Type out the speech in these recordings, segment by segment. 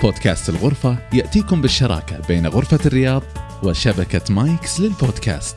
بودكاست الغرفة يأتيكم بالشراكة بين غرفة الرياض وشبكة مايكس للبودكاست.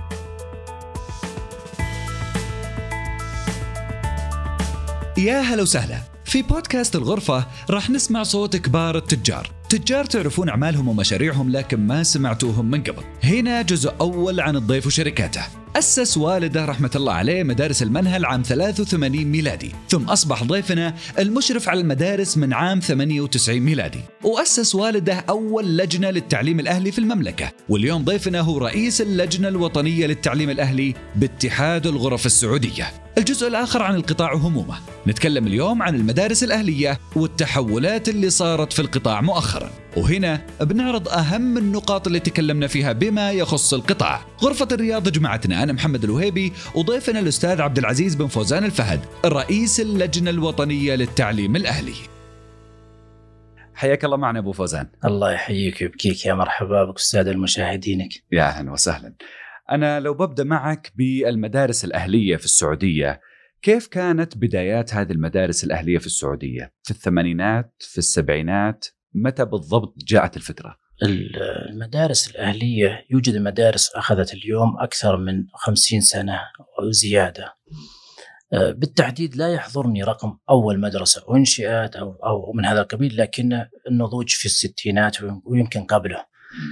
يا هلا وسهلا. في بودكاست الغرفة راح نسمع صوت كبار التجار تعرفون أعمالهم ومشاريعهم لكن ما سمعتوهم من قبل. هنا جزء أول عن الضيف وشركاته. أسس والده رحمة الله عليه مدارس المنهل عام 83 ميلادي، ثم أصبح ضيفنا المشرف على المدارس من عام 98 ميلادي، وأسس والده أول لجنة للتعليم الأهلي في المملكة، واليوم ضيفنا هو رئيس اللجنة الوطنية للتعليم الأهلي باتحاد الغرف السعودية. الجزء الآخر عن القطاع وهمومه. نتكلم اليوم عن المدارس الأهلية والتحولات اللي صارت في القطاع مؤخرا، وهنا بنعرض أهم النقاط اللي تكلمنا فيها بما يخص القطاع. غرفة الرياض جمعتنا أنا محمد الوهيبي وضيفنا الأستاذ عبد العزيز بن فوزان الفهد رئيس اللجنة الوطنية للتعليم الأهلي. حياك الله معنا أبو فوزان. الله يحييك ويبكيك، يا مرحبا بك أستاذ المشاهدينك. يا أهلا وسهلا. أنا لو ببدأ معك بالمدارس الأهلية في السعودية، كيف كانت بدايات هذه المدارس الأهلية في السعودية؟ في الثمانينات، في السبعينات، متى بالضبط جاءت الفكرة؟ المدارس الأهلية يوجد مدارس أخذت اليوم أكثر من 50 سنة وزيادة. بالتحديد لا يحضرني رقم أول مدرسة أنشئت أو من هذا القبيل، لكن النضوج في الستينات ويمكن قبله.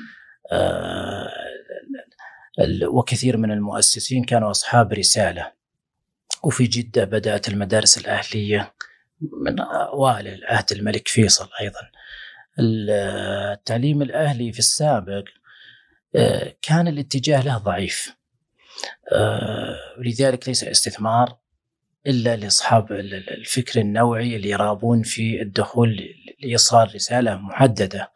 وكثير من المؤسسين كانوا أصحاب رسالة. وفي جدة بدأت المدارس الأهلية من أوائل عهد الملك فيصل. أيضا التعليم الأهلي في السابق كان الاتجاه له ضعيف، ولذلك ليس استثمار إلا لأصحاب الفكر النوعي اللي يرغبون في الدخول لإيصال رسالة محددة.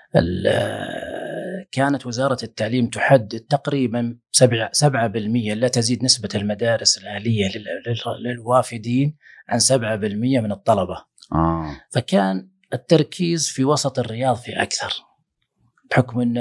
كانت وزارة التعليم تحدد تقريبا 7% لا تزيد نسبة المدارس الأهلية للوافدين عن 7% من الطلبة. فكان التركيز في وسط الرياض في أكثر، بحكم أنه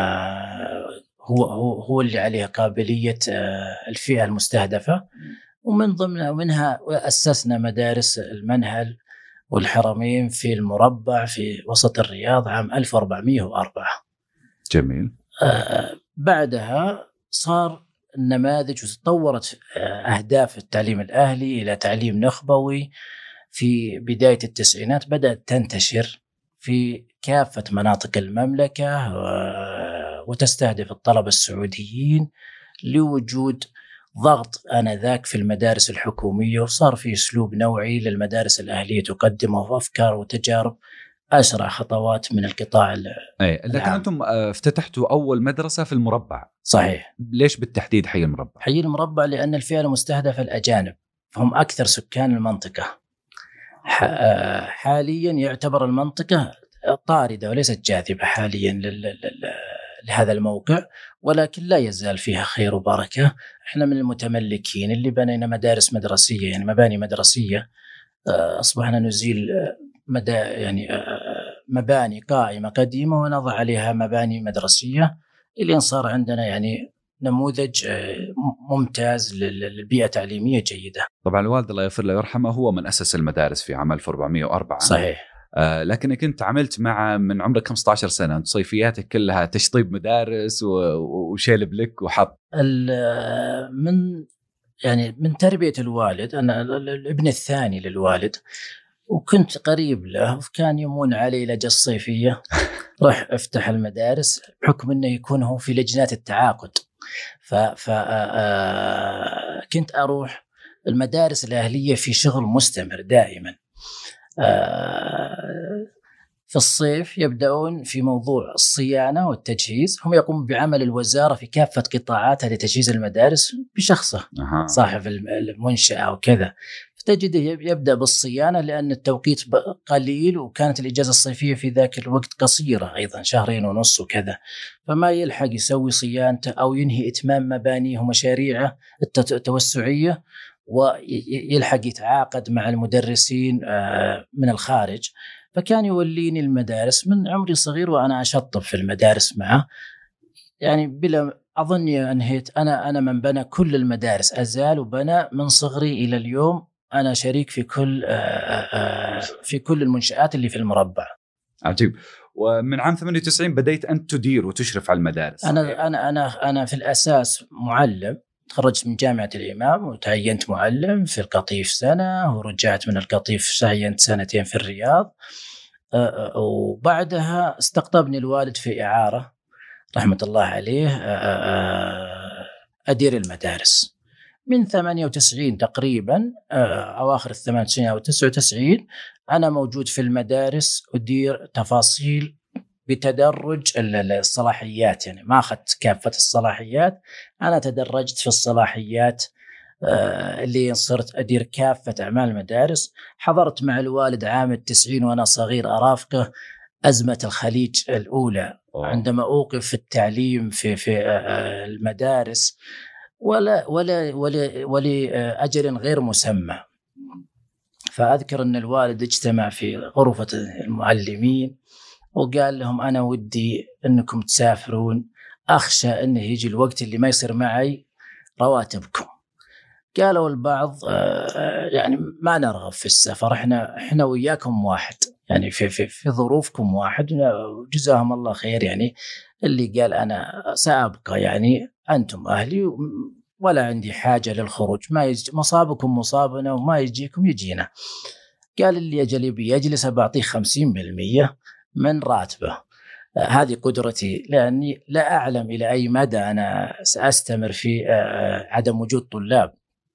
هو اللي عليه قابلية الفئة المستهدفة. ومن منها أسسنا مدارس المنهل والحرمين في المربع في وسط الرياض عام 1404. جميل. بعدها صار النماذج وتطورت أهداف التعليم الأهلي إلى تعليم نخبوي. في بداية التسعينات بدأت تنتشر في كافة مناطق المملكة وتستهدف الطلبة السعوديين لوجود ضغط آنذاك في المدارس الحكومية، وصار في أسلوب نوعي للمدارس الأهلية تقدمه أفكار وتجارب أسرع خطوات من القطاع لكن أنتم افتتحتوا أول مدرسة في المربع. صحيح. ليش بالتحديد حي المربع؟ حي المربع لأن الفئة المستهدفة الأجانب، فهم أكثر سكان المنطقة. حاليا يعتبر المنطقة طاردة وليست جاذبة حاليا لهذا الموقع، ولكن لا يزال فيها خير وبركة. احنا من المتملكين اللي بنينا مدارس مدرسية، يعني مباني مدرسية. أصبحنا نزيل مباني قائمة قديمة ونضع عليها مباني مدرسية، اللي صار عندنا يعني نموذج ممتاز للبيئة التعليمية جيدة. طبعا الوالد الله يغفر له ويرحمه هو من أسس المدارس في عام 1404. صحيح. لكنك كنت عملت مع من عمرك 15 سنة، صيفياتك كلها تشطيب مدارس وشيل بلك وحط. من تربية الوالد، أنا الابن الثاني للوالد وكنت قريب له، وكان يمون علي لجة الصيفية راح افتح المدارس بحكم أنه يكون هو في لجنات التعاقد. كنت أروح المدارس الأهلية في شغل مستمر دائما. في الصيف يبدأون في موضوع الصيانة والتجهيز، هم يقومون بعمل الوزارة في كافة قطاعاتها لتجهيز المدارس بشخصه صاحب المنشأة وكذا. فتجده يبدأ بالصيانة لأن التوقيت قليل، وكانت الإجازة الصيفية في ذاك الوقت قصيرة أيضا 2.5 وكذا، فما يلحق يسوي صيانته أو ينهي إتمام مبانيه ومشاريعه التوسعية، ويلحق يتعاقد مع المدرسين من الخارج. فكان يوليني المدارس من عمري صغير وأنا أشطب في المدارس معه، يعني بلا أظني أنهيت. أنا من بنى كل المدارس، أزال وبنى من صغري إلى اليوم. أنا شريك في كل المنشآت اللي في المربع. عجيب. ومن عام 98 بديت أنت تدير وتشرف على المدارس. أنا في الأساس معلم، تخرجت من جامعة الإمام وتعينت معلم في القطيف سنة، ورجعت من القطيف تعينت 2 سنين في الرياض. وبعدها استقطبني الوالد في إعارة رحمة الله عليه أدير المدارس من 98 تقريبا، أواخر 98 أو 99 أنا موجود في المدارس أدير تفاصيل بتدرج الصلاحيات، يعني ما أخذت كافة الصلاحيات، أنا تدرجت في الصلاحيات اللي صرت أدير كافة أعمال المدارس. حضرت مع الوالد عام 90 وأنا صغير أرافقه أزمة الخليج الأولى عندما أوقف في التعليم في المدارس ولا أجل غير مسمى. فأذكر أن الوالد اجتمع في غرفة المعلمين وقال لهم أنا ودي أنكم تسافرون، أخشى أنه يجي الوقت اللي ما يصير معي رواتبكم. قالوا البعض يعني ما نرغب في السفر، احنا وياكم واحد، يعني في ظروفكم واحد، وجزاهم الله خير. يعني اللي قال أنا سأبقى، يعني أنتم أهلي ولا عندي حاجة للخروج، ما يجي مصابكم مصابنا وما يجيكم يجينا. قال اللي أجل يجلس بعطيه 50% من راتبه. هذه قدرتي، لأني لا أعلم إلى أي مدى أنا سأستمر في عدم وجود طلاب.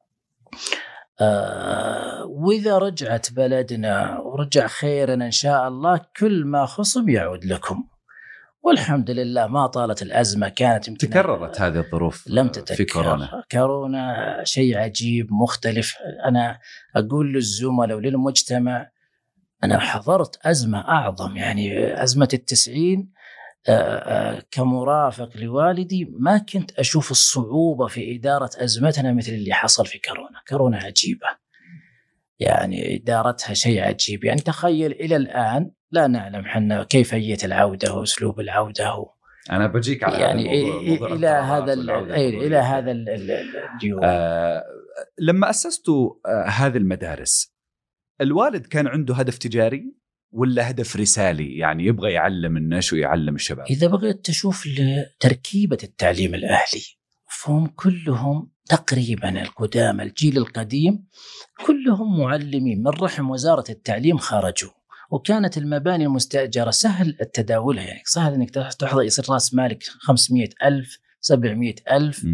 وإذا رجعت بلدنا ورجع خيرا إن شاء الله كل ما خصم يعود لكم. والحمد لله ما طالت الأزمة، كانت تكررت هذه الظروف لم تتكرر في كورونا شيء عجيب مختلف. أنا أقول للزملاء وللمجتمع أنا حضرت أزمة أعظم، يعني أزمة 90 كمرافق لوالدي ما كنت أشوف الصعوبة في إدارة أزمتنا مثل اللي حصل في كورونا عجيبة، يعني إدارتها شيء عجيب. يعني تخيل إلى الآن لا نعلم حنا كيفية العودة وأسلوب العودة. أنا بجيك على يعني موضوع إلى هذا اليوم. لما أسستوا هذه المدارس، الوالد كان عنده هدف تجاري ولا هدف رسالي؟ يعني يبغى يعلم الناس ويعلم الشباب. إذا بغيت تشوف تركيبة التعليم الأهلي فهم كلهم تقريبا القدامى، الجيل القديم كلهم معلمين من رحم وزارة التعليم خرجوا، وكانت المباني المستأجرة سهل التداولها، يعني سهل أنك تحضر يصير رأس مالك 500,000 700,000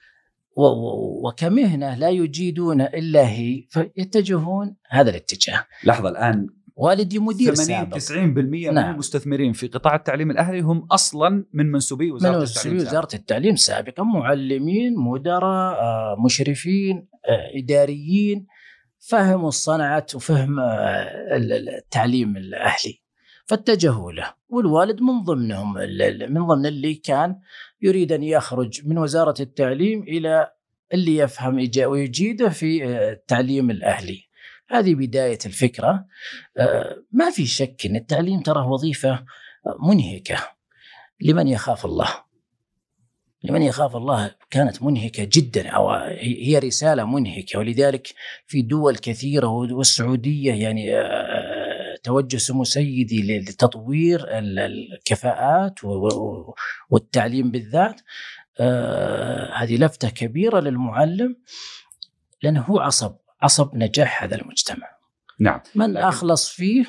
وكمهنة لا يجيدون إلا هي، فيتجهون هذا الاتجاه. لحظة، الآن والدي مدير 80-90% من المستثمرين في قطاع التعليم الأهلي هم أصلا من منسوبي وزارة التعليم سابقا، معلمين، مدراء، مشرفين، إداريين، فهموا الصنعة وفهم التعليم الأهلي فاتجهوا له. والوالد من ضمنهم، من ضمن اللي كان يريد أن يخرج من وزارة التعليم إلى اللي يفهم ويجيده في التعليم الأهلي. هذه بداية الفكرة. ما في شك أن التعليم ترى وظيفة منهكة لمن يخاف الله. لمن يخاف الله كانت منهكة جدا، أو هي رسالة منهكة. ولذلك في دول كثيرة والسعودية يعني توجه سمو سيدي لتطوير الكفاءات والتعليم بالذات. هذه لفتة كبيرة للمعلم، لأنه هو عصب نجاح هذا المجتمع. نعم. من أخلص فيه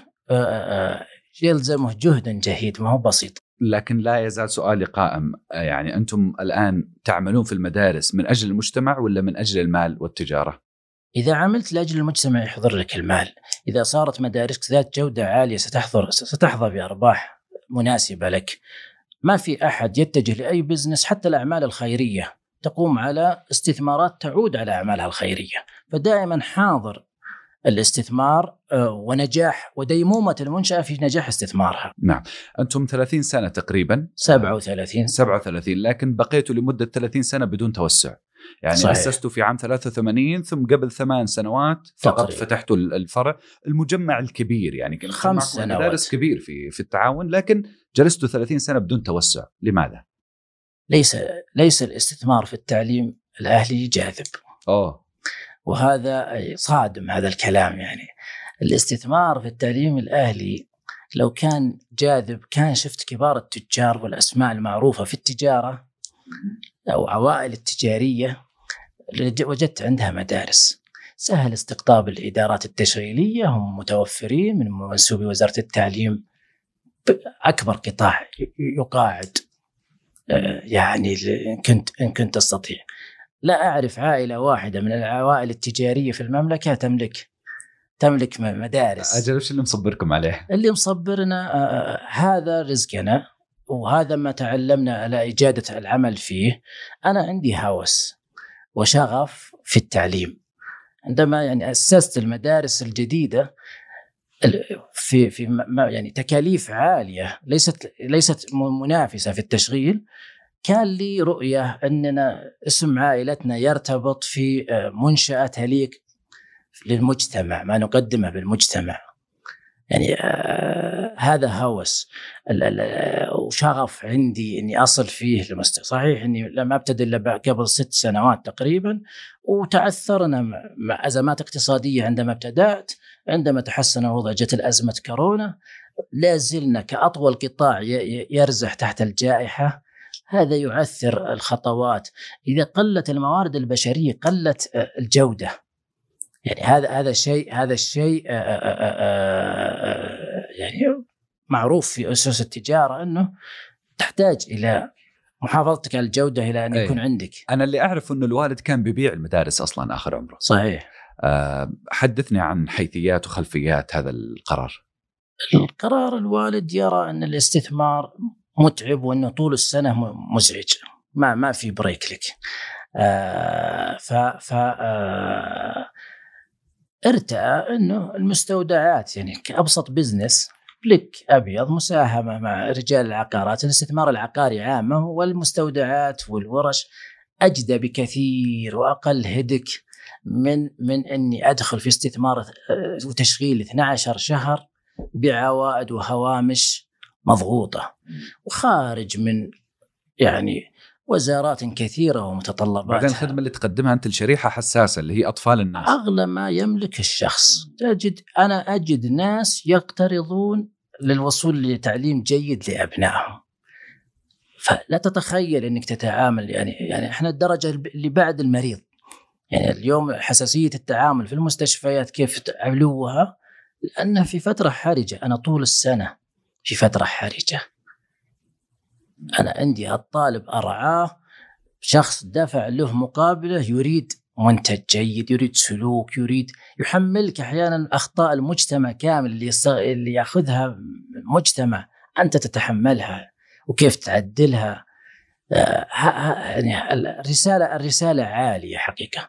يلزمه جهدا جهيد، ما هو بسيط. لكن لا يزال سؤالي قائم، يعني أنتم الآن تعملون في المدارس من أجل المجتمع ولا من أجل المال والتجارة؟ إذا عملت لأجل المجتمع يحضر لك المال. إذا صارت مدارسك ذات جودة عالية ستحظى بأرباح مناسبة لك. ما في أحد يتجه لأي بزنس، حتى الأعمال الخيرية تقوم على استثمارات تعود على أعمالها الخيرية، فدائما حاضر الاستثمار ونجاح وديمومة المنشأة في نجاح استثمارها. نعم. أنتم 30 سنة تقريبا، 37، لكن بقيتوا لمدة 30 سنة بدون توسع. يعني صحيح. أسستوا في عام 83 ثم قبل 8 سنوات فقط تقريبا فتحتوا الفرع. المجمع الكبير يعني كان 5 سنوات مدارس كبير في التعاون، لكن جلستوا 30 سنة بدون توسع. لماذا؟ ليس الاستثمار في التعليم الأهلي جاذب. وهذا صادم هذا الكلام. يعني الاستثمار في التعليم الأهلي لو كان جاذب كان شفت كبار التجار والأسماء المعروفة في التجارة أو عوائل التجارية وجدت عندها مدارس سهل استقطاب الإدارات التشغيلية، هم متوفرين من منسوبي وزارة التعليم، أكبر قطاع يقاعد يعني إن كنت أستطيع. لا أعرف عائلة واحدة من العوائل التجارية في المملكة تملك مدارس. أجل وش اللي مصبركم عليه؟ اللي مصبرنا هذا رزقنا، وهذا ما تعلمنا على إجادة العمل فيه. أنا عندي هوس وشغف في التعليم. عندما يعني أسست المدارس الجديدة في يعني تكاليف عالية ليست منافسة في التشغيل، كان لي رؤية أننا اسم عائلتنا يرتبط في منشأة تليق للمجتمع، ما نقدمه بالمجتمع. يعني هذا هوس وشغف عندي أني أصل فيه لمستوى. صحيح أني لم أبتدئ إلا قبل 6 سنوات تقريبا، وتعثرنا مع أزمات اقتصادية عندما ابتدأت. عندما تحسن الوضع جت الأزمة كورونا، لا زلنا كأطول قطاع يرزح تحت الجائحة. هذا يعثر الخطوات. إذا قلت الموارد البشرية قلت الجودة. يعني هذا الشيء يعني معروف في أسس التجارة أنه تحتاج إلى محافظتك على الجودة إلى أن يكون عندك. أنا اللي أعرف أنه الوالد كان بيبيع المدارس أصلا آخر عمره. صحيح. حدثني عن حيثيات وخلفيات هذا القرار. الوالد يرى أن الاستثمار متعب وأنه طول السنة مزعج، ما في بريك لك. ارتأى أنه المستودعات يعني كأبسط بزنس لك أبيض مساهمة مع رجال العقارات، الاستثمار العقاري عامة، والمستودعات والورش أجدى بكثير وأقل هدك من أني أدخل في استثمار وتشغيل 12 شهر بعوائد وهوامش مضغوطة وخارج من يعني وزارات كثيرة ومتطلبات. بعدين الخدمة اللي تقدمها أنت الشريحة حساسة اللي هي أطفال الناس. أغلى ما يملك الشخص. أنا أجد ناس يقترضون للوصول لتعليم جيد لأبنائهم. فلا تتخيل أنك تتعامل يعني إحنا الدرجة اللي بعد المريض. يعني اليوم حساسية التعامل في المستشفيات كيف تعلوها، لأنها في فترة حرجة. أنا طول السنة في فترة حرجة. أنا عندي الطالب أرعاه، شخص دفع له مقابله، يريد منتج جيد، يريد سلوك، يريد يحملك أحيانا أخطاء المجتمع كامل اللي يأخذها المجتمع أنت تتحملها وكيف تعدلها. يعني الرسالة عالية حقيقة.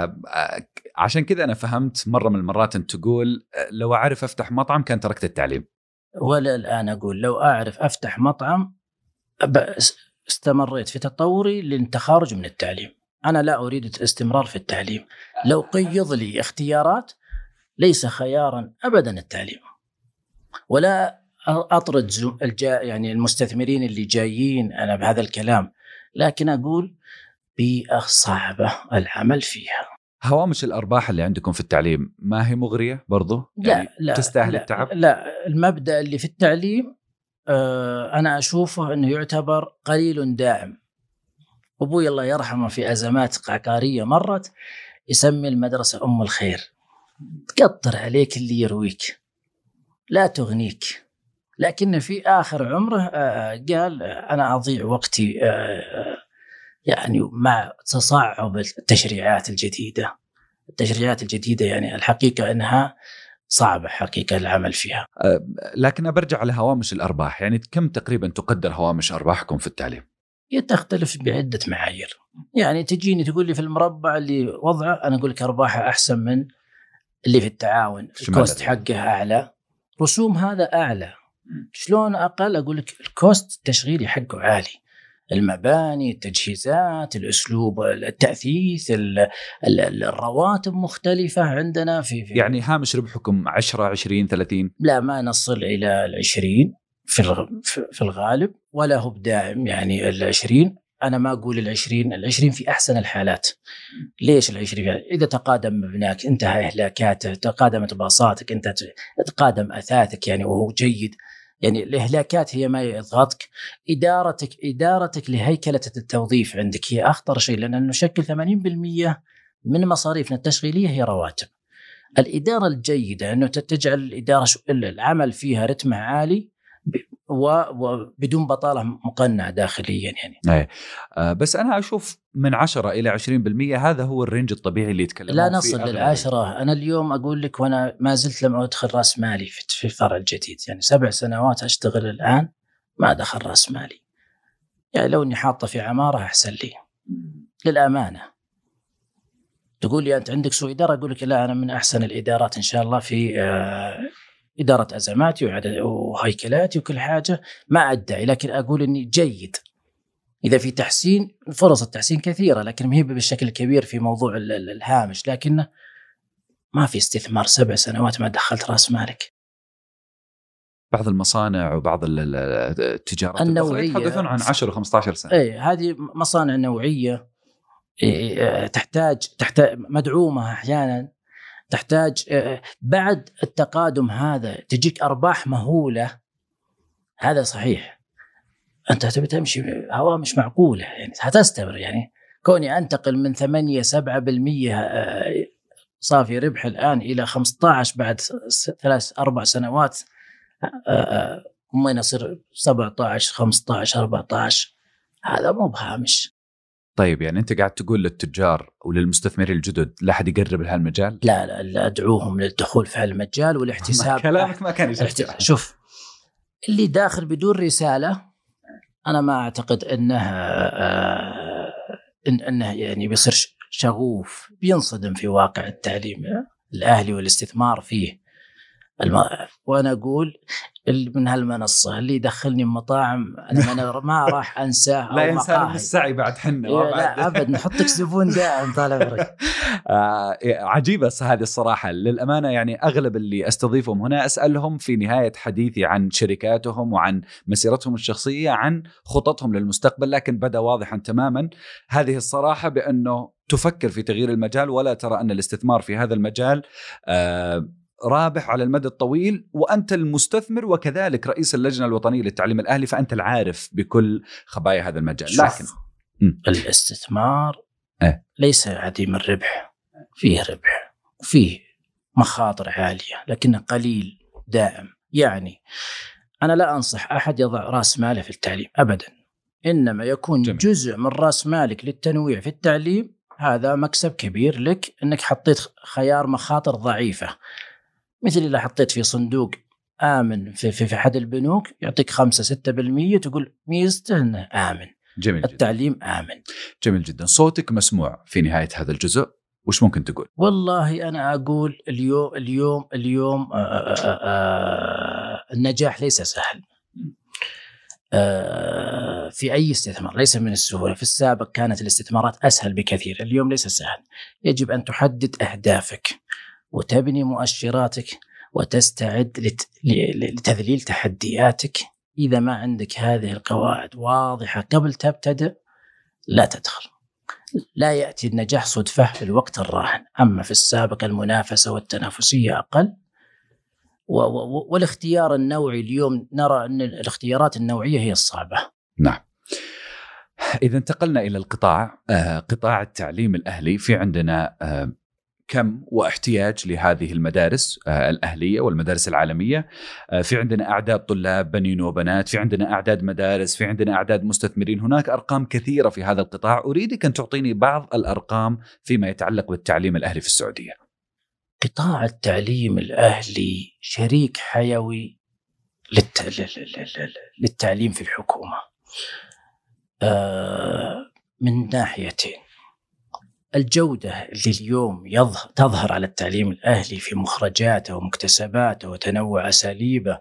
عشان كذا أنا فهمت مرة من المرات أن تقول لو أعرف أفتح مطعم كان تركت التعليم. ولا الآن أقول لو أعرف أفتح مطعم استمريت في تطوري للتخارج من التعليم. أنا لا أريد الاستمرار في التعليم. لو قيض لي اختيارات ليس خيارا أبدا التعليم، ولا أطرد يعني المستثمرين اللي جايين أنا بهذا الكلام، لكن أقول بيئة صعبة العمل فيها. هوامش الأرباح اللي عندكم في التعليم ما هي مغرية برضو؟ يعني لا تستاهل التعب؟ لا، المبدأ اللي في التعليم أنا أشوفه أنه يعتبر قليل داعم. أبوي الله يرحمه في أزمات عقارية مرت يسمي المدرسة أم الخير، تقطر عليك اللي يرويك لا تغنيك. لكن في آخر عمره قال أنا أضيع وقتي يعني مع تصاعب التشريعات الجديدة يعني الحقيقة أنها صعبة حقيقة العمل فيها. لكن برجع على هوامش الأرباح، يعني كم تقريبا تقدر هوامش أرباحكم في التعليم؟ تختلف بعدة معايير. يعني تجيني تقول لي في المربع اللي وضعه، أنا أقول لك أرباحه أحسن من اللي في التعاون، الكوست حقه أعلى، رسوم هذا أعلى. شلون أقل؟ أقول لك الكوست التشغيلي حقه عالي، المباني، التجهيزات، الأسلوب، التأثيث، الرواتب مختلفة عندنا في يعني هامش ربحكم 10 20 30؟ لا، ما نصل إلى 20 في الغالب، ولا هو بداعم. يعني 20 أنا ما أقول 20 في أحسن الحالات. ليش 20؟ إذا تقادم مبناك انتهى إهلاكاته، تقادمت باصاتك، انت تقادم أثاثك يعني وهو جيد، يعني الإهلاكات هي ما يضغطك. إدارتك لهيكلة التوظيف عندك هي أخطر شيء، لأنه نشكل 80% من مصاريفنا التشغيلية هي رواتب. الإدارة الجيدة أنه تجعل الإدارة العمل فيها رتمه عالي وبدون بطالة مقنعة داخليا يعني. بس أنا أشوف من 10 إلى 20% هذا هو الرينج الطبيعي اللي يتكلمون لا نصل لل10. أنا اليوم أقول لك وأنا ما زلت لم أدخل رأس مالي في الفرع الجديد، يعني 7 سنوات أشتغل الآن ما دخل رأس مالي. يعني لو أني حاطة في عمارة أحسن لي للأمانة. تقول لي أنت عندك سوء إدارة، أقول لك لا، أنا من أحسن الإدارات إن شاء الله في إدارة أزماتي وهيكلاتي وكل حاجة، ما أدعي، لكن أقول إني جيد. إذا في تحسين، فرص التحسين كثيرة، لكن ما هي بالشكل الكبير في موضوع الهامش، لكن ما في استثمار 7 سنوات ما دخلت رأس مالك. بعض المصانع وبعض التجارات النوعية يتحدثون عن 10 و15 سنة. هذه مصانع نوعية تحتاج مدعومة، أحيانا تحتاج بعد التقادم هذا تجيك أرباح مهولة. هذا صحيح، أنت تبي تمشي هوا مش معقولة، يعني هتستمر. يعني كوني أنتقل من 8-7% صافي ربح الآن إلى 15 بعد 3-4 سنوات، وما يصير 17-15-14، هذا مو بهامش. طيب يعني أنت قاعد تقول للتجار وللمستثمرين الجدد لا أحد يقرب لهالمجال؟ لا أدعوهم للدخول في هالمجال والاحتساب. كلامك ما كان يشجع. شوف، اللي داخل بدون رسالة أنا ما أعتقد إنه يعني بيصير شغوف، بينصدم في واقع التعليم الأهلي والاستثمار فيه. وأنا أقول من هالمنصة اللي يدخلني مطاعم أنا ما راح أنساه. لا ينسى السعي بعد حنة. لا أبد، نحطك زبون دائم طال عمرك. عجيبة هذه الصراحة للأمانة. يعني أغلب اللي أستضيفهم هنا أسألهم في نهاية حديثي عن شركاتهم وعن مسيرتهم الشخصية، عن خططهم للمستقبل، لكن بدأ واضحا تماما هذه الصراحة بأنه تفكر في تغيير المجال، ولا ترى أن الاستثمار في هذا المجال رابح على المدى الطويل. وأنت المستثمر وكذلك رئيس اللجنة الوطنية للتعليم الأهلي، فأنت العارف بكل خبايا هذا المجال. لكن الاستثمار ليس عديم الربح، فيه ربح وفيه مخاطر عالية، لكنه قليل دائم. يعني أنا لا أنصح أحد يضع رأس ماله في التعليم أبدا، إنما يكون جزء من رأس مالك للتنويع في التعليم. هذا مكسب كبير لك، إنك حطيت خيار مخاطر ضعيفة، مثل اللي حطيت في صندوق آمن في أحد البنوك يعطيك 5-6%، تقول ميزته إنه آمن. جميل التعليم جداً. آمن. جميل جدا. صوتك مسموع في نهاية هذا الجزء، وش ممكن تقول؟ والله أنا أقول اليوم النجاح ليس سهل في أي استثمار، ليس من السهولة. في السابق كانت الاستثمارات أسهل بكثير، اليوم ليس سهل. يجب أن تحدد أهدافك وتبني مؤشراتك وتستعد لتذليل تحدياتك. إذا ما عندك هذه القواعد واضحة قبل تبتدأ لا تدخل. لا يأتي النجاح صدفة في الوقت الراهن. أما في السابق المنافسة والتنافسية أقل، والاختيار النوعي اليوم نرى أن الاختيارات النوعية هي الصعبة. نعم. إذا انتقلنا إلى قطاع التعليم الأهلي، في عندنا كم واحتياج لهذه المدارس الأهلية والمدارس العالمية. في عندنا أعداد طلاب بنين وبنات، في عندنا أعداد مدارس، في عندنا أعداد مستثمرين. هناك أرقام كثيرة في هذا القطاع. أريدك أن تعطيني بعض الأرقام فيما يتعلق بالتعليم الأهلي في السعودية. قطاع التعليم الأهلي شريك حيوي للتعليم في الحكومة من ناحيتين. الجودة اللي اليوم تظهر على التعليم الأهلي في مخرجاته ومكتسباته وتنوع أساليبه،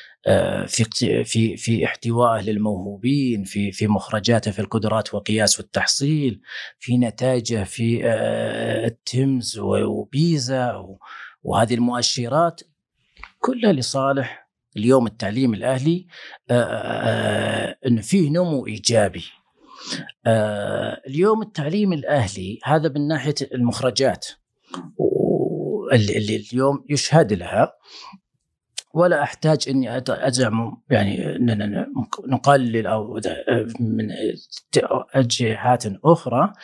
في احتوائه للموهوبين، في مخرجاته في القدرات وقياس والتحصيل، في نتائجه في التيمز وبيزا وهذه المؤشرات كلها لصالح اليوم التعليم الأهلي، أن فيه نمو إيجابي. اليوم التعليم الأهلي هذا من ناحية المخرجات اللي اليوم يشهد لها. ولا أحتاج إني أزعم يعني أننا نقلل أو من جهات أخرى،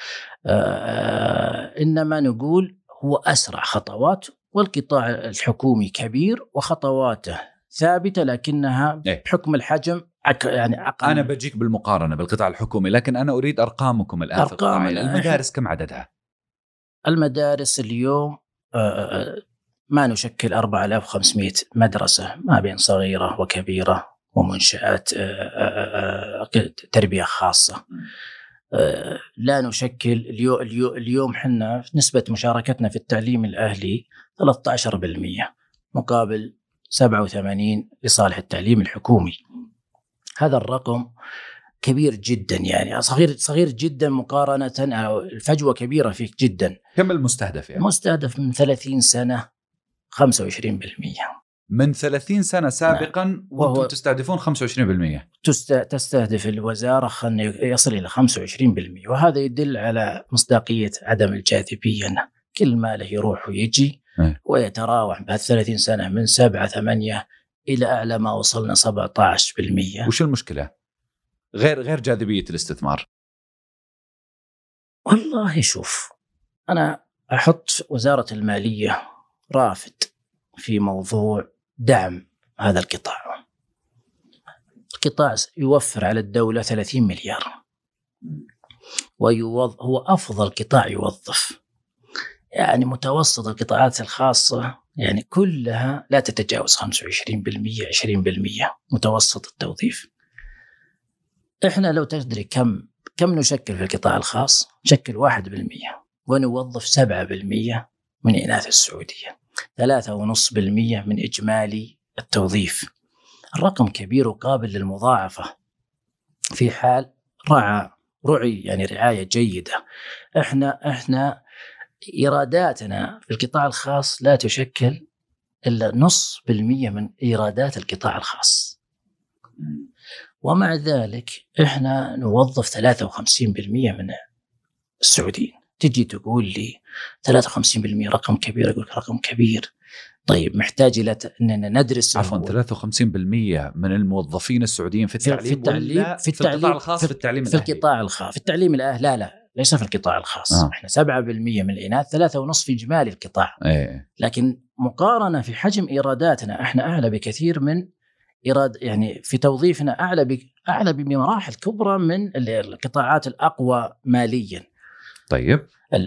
إنما نقول هو أسرع خطوات، والقطاع الحكومي كبير وخطواته ثابتة، لكنها بحكم الحجم يعني أقل. أنا بجيك بالمقارنة بالقطاع الحكومي، لكن أنا أريد أرقامكم الآن. أرقام المدارس كم عددها؟ المدارس اليوم ما نشكل 4500 مدرسة ما بين صغيرة وكبيرة ومنشآت تربية خاصة. لا نشكل اليوم حنا نسبة مشاركتنا في التعليم الأهلي 13% مقابل 87 لصالح التعليم الحكومي. هذا الرقم كبير جدا، يعني صغير جدا مقارنة، أو الفجوة كبيرة فيه جدا. كم المستهدف يعني؟ مستهدف من 30 سنة 25%. من 30 سنة سابقا وانتم تستهدفون 25%. تستهدف الوزارة خلنا يصل إلى 25%، وهذا يدل على مصداقية عدم الجاذبية. كل ما له يروح ويجي ويتراوح بهذه 30 سنة من 7-8 إلى أعلى ما وصلنا 17%. وش المشكلة؟ غير جاذبية الاستثمار. والله شوف، أنا أحط وزارة المالية رافد في موضوع دعم هذا القطاع. القطاع يوفر على الدولة 30 مليار، هو أفضل قطاع يوظف. يعني متوسط القطاعات الخاصة يعني كلها لا تتجاوز 25% 20% متوسط التوظيف. إحنا لو تدري كم نشكل في القطاع الخاص، نشكل 1% ونوظف 7% من إناث السعودية، 3.5% من إجمالي التوظيف. الرقم كبير وقابل للمضاعفة في حال رعي يعني رعاية جيدة. إحنا إيراداتنا في القطاع الخاص لا تشكل إلا 0.5% من إيرادات القطاع الخاص، ومع ذلك إحنا نوظف 53% من السعوديين. تجي تقول لي 53% رقم كبير، أقول رقم كبير. طيب محتاج إلى أننا ندرس. عفوا 53% من الموظفين السعوديين في التعليم في القطاع الخاص، في التعليم في القطاع الخاص، في التعليم الأهلي لا ليس في القطاع الخاص. إحنا 7% من الإناث، 3.5% في إجمالي القطاع. لكن مقارنة في حجم إيراداتنا إحنا أعلى بكثير من يعني في توظيفنا أعلى بمراحل كبرى من القطاعات الأقوى ماليا. طيب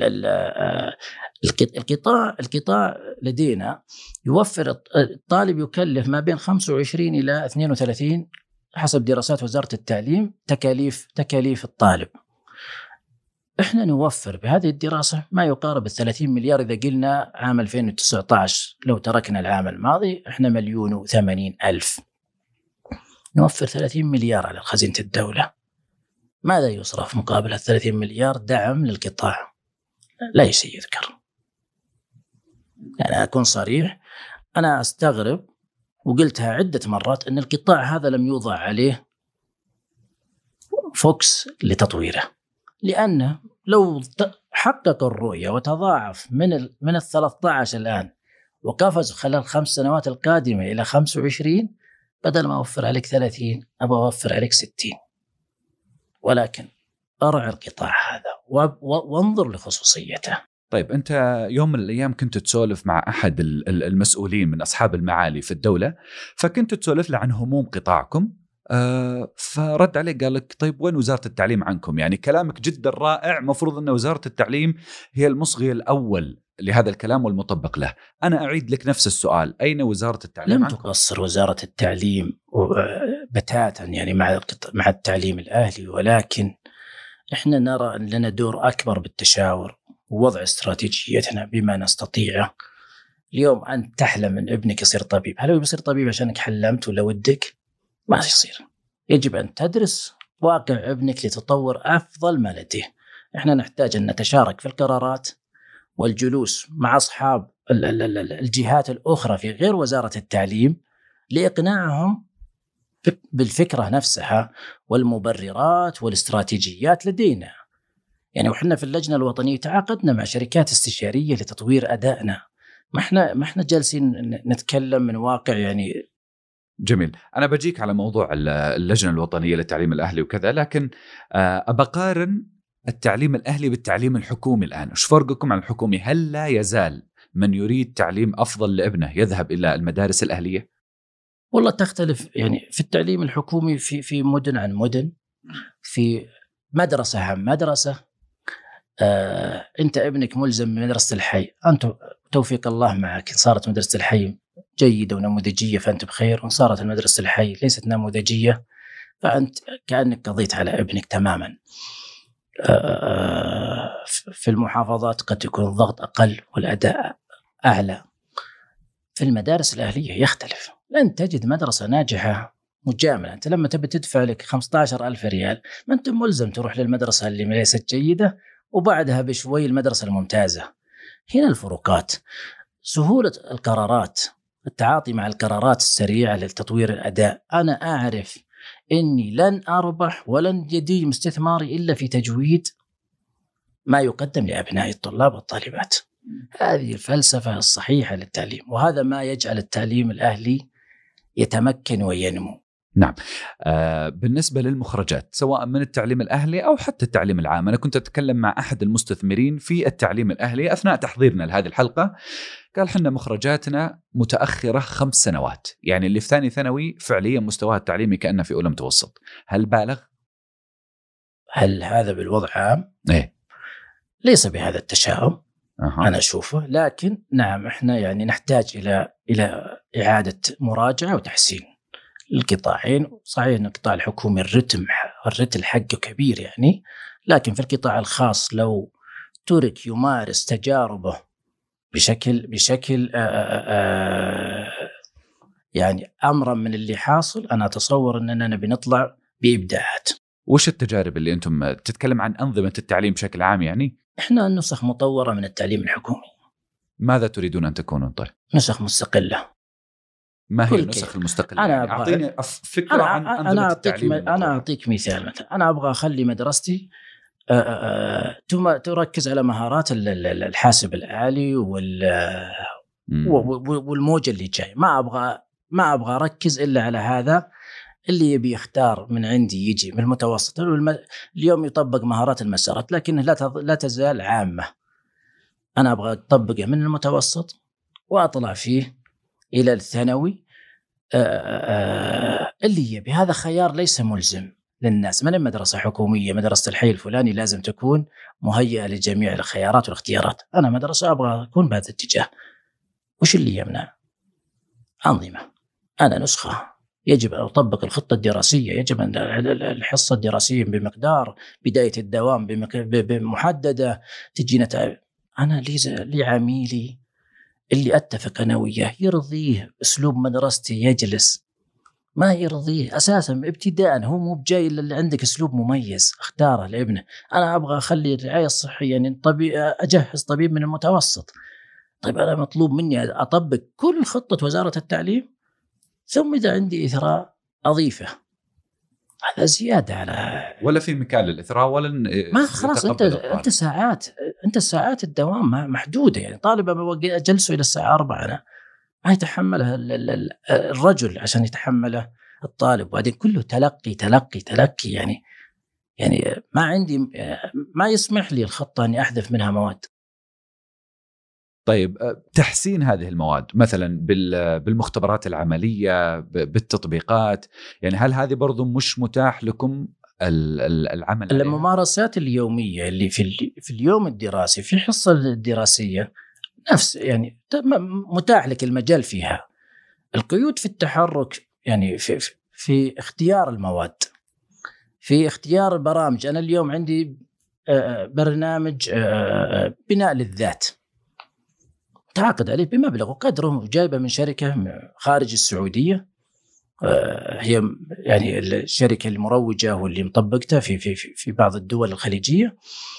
القطاع لدينا يوفر، الطالب يكلف ما بين 25 إلى 32 حسب دراسات وزارة التعليم تكاليف الطالب. إحنا نوفر بهذه الدراسة ما يقارب 30 مليار. إذا قلنا عام 2019 لو تركنا العام الماضي إحنا 1,080,000، نوفر 30 مليار على خزينة الدولة. ماذا يصرف مقابل 30 مليار دعم للقطاع؟ لا شيء يذكر. يعني أكون صريح، أنا أستغرب وقلتها عدة مرات أن القطاع هذا لم يوضع عليه فوكس لتطويره، لأنه لو حقق الرؤية وتضاعف من 13 الآن وقفز خلال 5 سنوات القادمة إلى 25، بدل ما أوفر عليك 30 أبغى أوفر عليك 60. ولكن أرعى القطاع هذا وانظر لخصوصيته. طيب أنت يوم من الأيام كنت تسولف مع أحد المسؤولين من أصحاب المعالي في الدولة، فكنت تسولف له عن هموم قطاعكم، فرد عليك قال لك طيب وين وزارة التعليم عنكم؟ يعني كلامك جدا رائع، مفروض أن وزارة التعليم هي المصغي الأول لهذا الكلام والمطبق له. أنا أعيد لك نفس السؤال، أين وزارة التعليم لم عنكم؟ تقصر وزارة التعليم بتاتا يعني مع التعليم الأهلي، ولكن إحنا نرى أن لنا دور أكبر بالتشاور ووضع استراتيجيتنا بما نستطيعه. اليوم أنت تحلم أن ابنك يصير طبيب، هل هو يصير طبيب عشانك حلمت ولا ودك؟ ما يصير. يجب أن تدرس واقع ابنك لتطور أفضل ما لديه. إحنا نحتاج أن نتشارك في القرارات والجلوس مع أصحاب الجهات الأخرى في غير وزارة التعليم لإقناعهم بالفكرة نفسها والمبررات والاستراتيجيات لدينا. يعني وحنا في اللجنة الوطنية تعاقدنا مع شركات استشارية لتطوير أدائنا. ما احنا جالسين نتكلم من واقع يعني جميل. أنا بجيك على موضوع اللجنة الوطنية للتعليم الأهلي وكذا، لكن أبقارن التعليم الأهلي بالتعليم الحكومي الآن. وش فرقكم عن الحكومي؟ هل لا يزال من يريد تعليم أفضل لابنه يذهب إلى المدارس الأهلية؟ والله تختلف يعني في التعليم الحكومي في مدن عن مدن، في مدرسة عن مدرسة. أنت ابنك ملزم بمدرسة الحي، أنت توفيق الله معك صارت مدرسة الحي جيدة ونموذجية فأنت بخير، وإن صارت المدرسة الحي ليست نموذجية فأنت كأنك قضيت على ابنك تماما. في المحافظات قد يكون الضغط أقل والأداء أعلى. في المدارس الأهلية يختلف، لن تجد مدرسة ناجحة مجاملة. أنت لما تبي تدفع لك 15,000 ريال ما أنت ملزم تروح للمدرسة اللي ليست جيدة وبعدها بشوي المدرسة الممتازة. هنا الفروقات، سهولة القرارات، التعاطي مع القرارات السريعة لتطوير الأداء. أنا أعرف إني لن أربح ولن يديم استثماري إلا في تجويد ما يقدم لأبناء الطلاب والطالبات. هذه الفلسفة الصحيحة للتعليم، وهذا ما يجعل التعليم الأهلي يتمكن وينمو. نعم. بالنسبة للمخرجات سواء من التعليم الأهلي أو حتى التعليم العام، أنا كنت أتكلم مع أحد المستثمرين في التعليم الأهلي أثناء تحضيرنا لهذه الحلقة، قال حنا مخرجاتنا متأخرة 5 سنوات، يعني اللي في ثاني ثانوي فعليا مستواه التعليمي كأنه في أولى متوسط. هل بالغ؟ هل هذا بالوضع عام؟ إيه؟ ليس بهذا التشاؤم. أنا أشوفه، لكن نعم إحنا يعني نحتاج إلى إعادة مراجعة وتحسين القطاعين. صحيح أن القطاع الحكومي الرتم حقه كبير يعني، لكن في القطاع الخاص لو ترك يمارس تجاربه بشكل يعني أمرا من اللي حاصل، أنا أتصور أننا بنطلع بإبداعات. وش التجارب اللي أنتم تتكلم عن أنظمة التعليم بشكل عام؟ يعني إحنا نسخ مطورة من التعليم الحكومي. ماذا تريدون أن تكونوا؟ طيب نسخ مستقلة. ما هي النسخ المستقلة؟ أنا يعني أعطيني فكرة عن أنظمة التعليم. أنا أعطيك مثال. مثلا أنا أبغى أخلي مدرستي تركز على مهارات الحاسب الآلي والموجة اللي جاي. ما أبغى أركز إلا على هذا. اللي يبي يختار من عندي يجي من المتوسط. اليوم يطبق مهارات المسارات لكنه لا تزال عامة. أنا أبغى أطبقه من المتوسط وأطلع فيه إلى الثانوي. اللي يبي هذا خيار ليس ملزم للناس. من المدرسة حكومية مدرسة الحي الفلاني لازم تكون مهيئة لجميع الخيارات والاختيارات. أنا مدرسة أبغى أكون بهذا الاتجاه. وش اللي يمنع؟ أنظمة. أنا نسخة. يجب أن أطبق الخطة الدراسية، يجب أن الحصة الدراسية بمقدار، بداية الدوام بمحددة، تجي نتائج. أنا لي عميلي اللي أتفق أنا وياه يرضيه أسلوب مدرستي يجلس، ما يرضيه أساساً ابتداءً. هو مو بجاي اللي عندك أسلوب مميز اختاره لابنه. أنا أبغى أخلي الرعاية الصحية يعني أجهز طبيب من المتوسط. طيب أنا مطلوب مني أطبق كل خطة وزارة التعليم، ثم إذا عندي إثراء أضيفه. هذا زيادة على ولا في مكان للإثراء ولا ما خلاص. أنت ساعات الدوام محدودة. يعني طالب أجلسه إلى الساعة 4 أنا ما يتحمله الرجل عشان يتحمله الطالب، وبعدين كله تلقي يعني ما يسمح لي الخطة أني أحذف منها مواد. طيب تحسين هذه المواد مثلا بالمختبرات العملية بالتطبيقات، يعني هل هذه برضو مش متاح لكم العمل عليها؟ الممارسات اليومية اللي في اليوم الدراسي في حصة الدراسية نفس يعني متاح لك المجال فيها. القيود في التحرك يعني في اختيار المواد، في اختيار البرامج. أنا اليوم عندي برنامج بناء للذات تعاقد عليه بمبلغ وقدره، جايبه من شركة خارج السعودية. هي يعني الشركة المروجة واللي مطبقتها في بعض الدول الخليجية.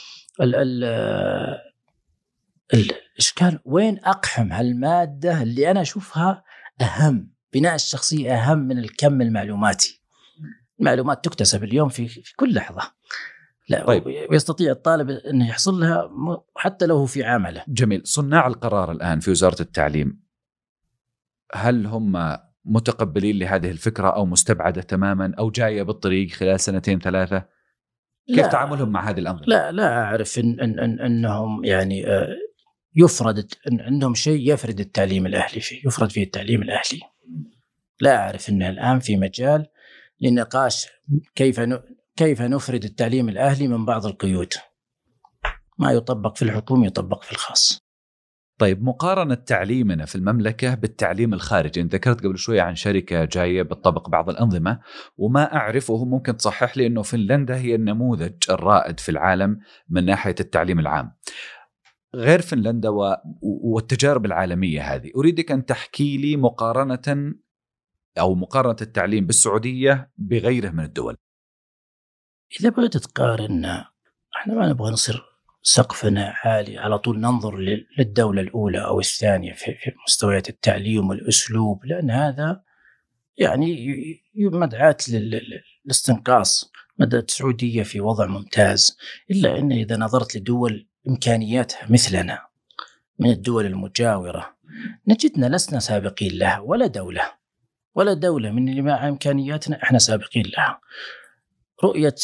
الإشكال وين أقحم هالمادة اللي أنا أشوفها أهم؟ بناء الشخصية أهم من الكم المعلوماتي. المعلومات تكتسب اليوم في كل لحظة. لا طيب. ويستطيع الطالب أن يحصل لها حتى لو في عمله. جميل. صناع القرار الآن في وزارة التعليم هل هم متقبلين لهذه الفكرة أو مستبعدة تماما أو جاية بالطريق خلال 2-3؟ كيف تعاملهم مع هذه الأنظمة؟ لا أعرف أنهم يعني يفرض إن عندهم شيء يفرض التعليم الأهلي فيه، يفرض فيه التعليم الأهلي. لا أعرف أنه الآن في مجال للنقاش كيف نفرض التعليم الأهلي من بعض القيود. ما يطبق في الحكومة يطبق في الخاص. طيب، مقارنة تعليمنا في المملكة بالتعليم الخارجي، أنت ذكرت قبل شوية عن شركة جاية بتطبق بعض الأنظمة، وما أعرف وهم ممكن تصحح لي أنه فنلندا هي النموذج الرائد في العالم من ناحية التعليم العام. غير فنلندا والتجارب العالمية هذه، أريدك أن تحكي لي مقارنة التعليم بالسعودية بغيره من الدول. إذا بغيت تقارن، احنا ما نبغى نصير سقفنا عالي على طول ننظر للدولة الأولى أو الثانية في مستويات التعليم والأسلوب، لأن هذا يعني مدعاة للاستنقاص. مدى السعودية في وضع ممتاز، إلا أن إذا نظرت لدول إمكانياتها مثلنا من الدول المجاورة نجدنا لسنا سابقين لها، ولا دولة من اللي مع إمكانياتنا إحنا سابقين لها. رؤية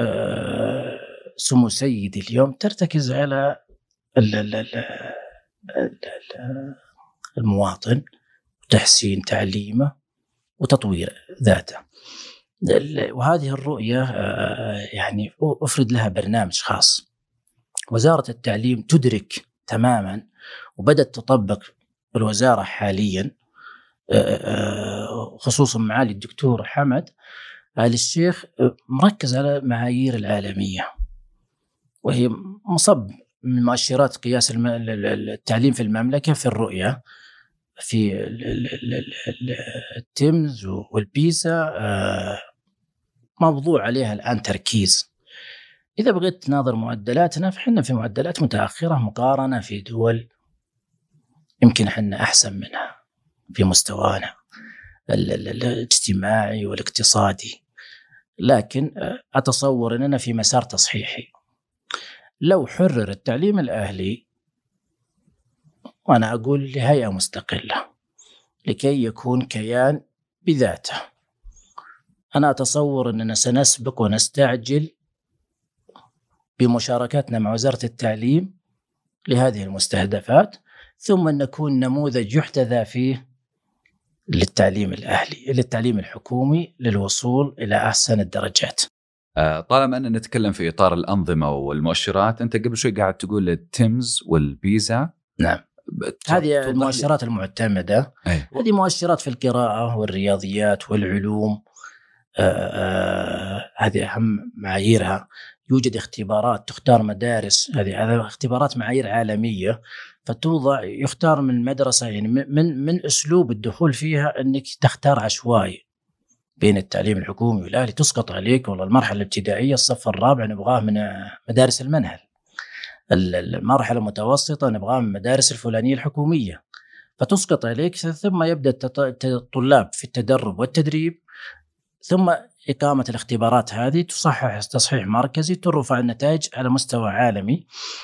سمو سيدي اليوم ترتكز على المواطن وتحسين تعليمه وتطوير ذاته، وهذه الرؤية يعني أفرد لها برنامج خاص. وزارة التعليم تدرك تماما وبدأت تطبق الوزارة حاليا، خصوصا معالي الدكتور حمد آل الشيخ مركز على المعايير العالمية، وهي مصب من مؤشرات قياس التعليم في المملكة في الرؤية في التيمز والبيسا، موضوع عليها الآن تركيز. إذا بغيت تناظر معدلاتنا فإحنا في معدلات متأخرة مقارنة في دول يمكن إحنا أحسن منها في مستوانا الاجتماعي والاقتصادي، لكن أتصور أننا في مسار تصحيحي. لو حرر التعليم الأهلي، وأنا أقول لهيئة مستقلة لكي يكون كيان بذاته، أنا أتصور أننا سنسبق ونستعجل بمشاركتنا مع وزارة التعليم لهذه المستهدفات، ثم نكون نموذج يحتذى فيه للتعليم الأهلي، للتعليم الحكومي، للوصول إلى أحسن الدرجات. طالما أننا نتكلم في إطار الأنظمة والمؤشرات، أنت قبل شوي قاعد تقول التيمز والبيزا. نعم، هذه المؤشرات المعتمدة. هذه مؤشرات في القراءة والرياضيات والعلوم، هذه أهم معاييرها. يوجد اختبارات تختار مدارس، هذه اختبارات معايير عالمية، فتوضع يختار من المدرسة، يعني من أسلوب الدخول فيها أنك تختار عشوائي بين التعليم الحكومي والأهلي، تسقط عليك والله المرحلة الابتدائية الصف الرابع نبغاه من مدارس المنهل، المرحلة المتوسطة نبغاه من مدارس الفلانية الحكومية، فتسقط عليك. ثم يبدأ الطلاب في التدرب والتدريب، ثم إقامة الاختبارات هذه تصحح تصحيح مركزي، ترفع النتائج على مستوى عالمي.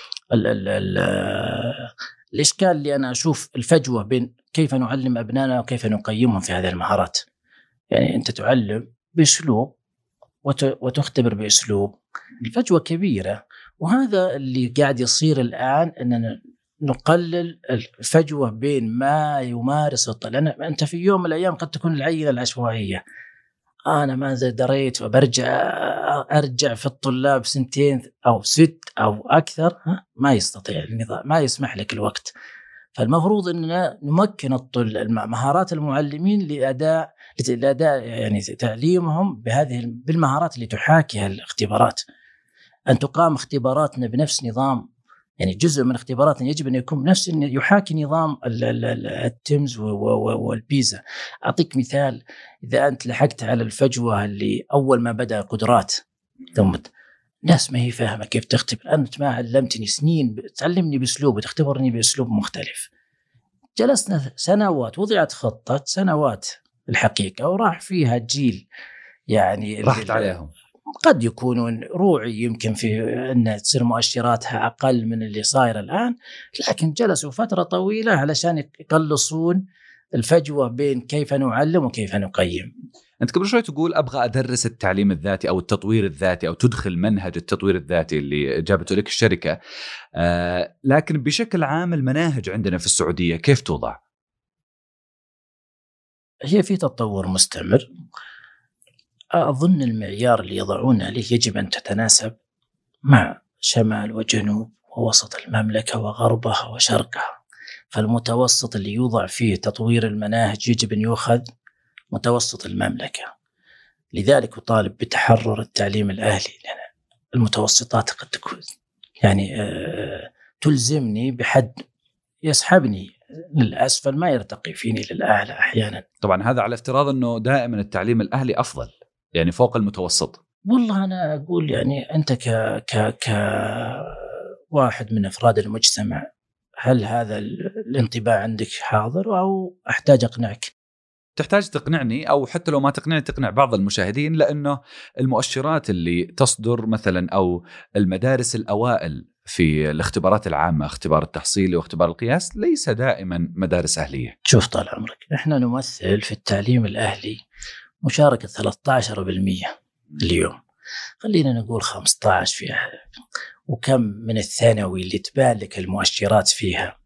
الإشكال اللي أنا أشوف الفجوة بين كيف نعلم أبنائنا وكيف نقيمهم في هذه المهارات. يعني أنت تعلم بأسلوب وتختبر بأسلوب، الفجوة كبيرة، وهذا اللي قاعد يصير الآن، أننا نقلل الفجوة بين ما يمارس الطالب. أنت في يوم من الأيام قد تكون العينة العشوائية، أنا ما دريت أرجع في الطلاب 2 أو 6 أو أكثر، ما يستطيع النظام، ما يسمح لك الوقت. فالمفروض أننا نمكن مهارات المعلمين لأداء يعني تعليمهم بالمهارات اللي تحاكيها الاختبارات. أن تقام اختباراتنا بنفس نظام، يعني جزء من اختباراتنا يجب أن يكون بنفس يحاكي نظام التيمز والبيزا. أعطيك مثال، إذا أنت لحقت على الفجوة اللي أول ما بدأ قدرات، ثم ناس ما هي فاهمة كيف تختبر، أنت ما علمتني سنين تعلمني بأسلوب وتختبرني بأسلوب مختلف. جلسنا سنوات، وضعت خطة سنوات الحقيقة، وراح فيها جيل يعني راحت عليهم. قد يكونون روعي يمكن في أن تصير مؤشراتها أقل من اللي صاير الآن، لكن جلسوا فترة طويلة علشان يقلصون الفجوة بين كيف نعلم وكيف نقيم. أنت قبل شوي تقول أبغى أدرس التعليم الذاتي أو التطوير الذاتي أو تدخل منهج التطوير الذاتي اللي جابته لك الشركة، لكن بشكل عام المناهج عندنا في السعودية كيف توضع؟ هي في تطور مستمر. أظن المعيار اللي يضعونه عليه يجب أن تتناسب مع شمال وجنوب ووسط المملكة وغربها وشرقها. فالمتوسط اللي يوضع فيه تطوير المناهج يجب أن يؤخذ متوسط المملكة. لذلك أطالب بتحرر التعليم الأهلي، لأن المتوسطات قد تكون يعني تلزمني بحد يسحبني للأسفل ما يرتقي فيني للأعلى أحيانا. طبعا هذا على افتراض أنه دائما التعليم الأهلي أفضل، يعني فوق المتوسط. والله أنا أقول يعني أنت واحد من أفراد المجتمع، هل هذا الانطباع عندك حاضر أو أحتاج أقنعك؟ تحتاج تقنعني، أو حتى لو ما تقنعني تقنع بعض المشاهدين، لأنه المؤشرات اللي تصدر مثلا أو المدارس الأوائل في الاختبارات العامة، اختبار التحصيلي واختبار القياس، ليس دائما مدارس أهلية. شوف طال عمرك، إحنا نمثل في التعليم الأهلي مشاركة 13% اليوم، خلينا نقول 15 فيها، وكم من الثانوي اللي تبان لك المؤشرات فيها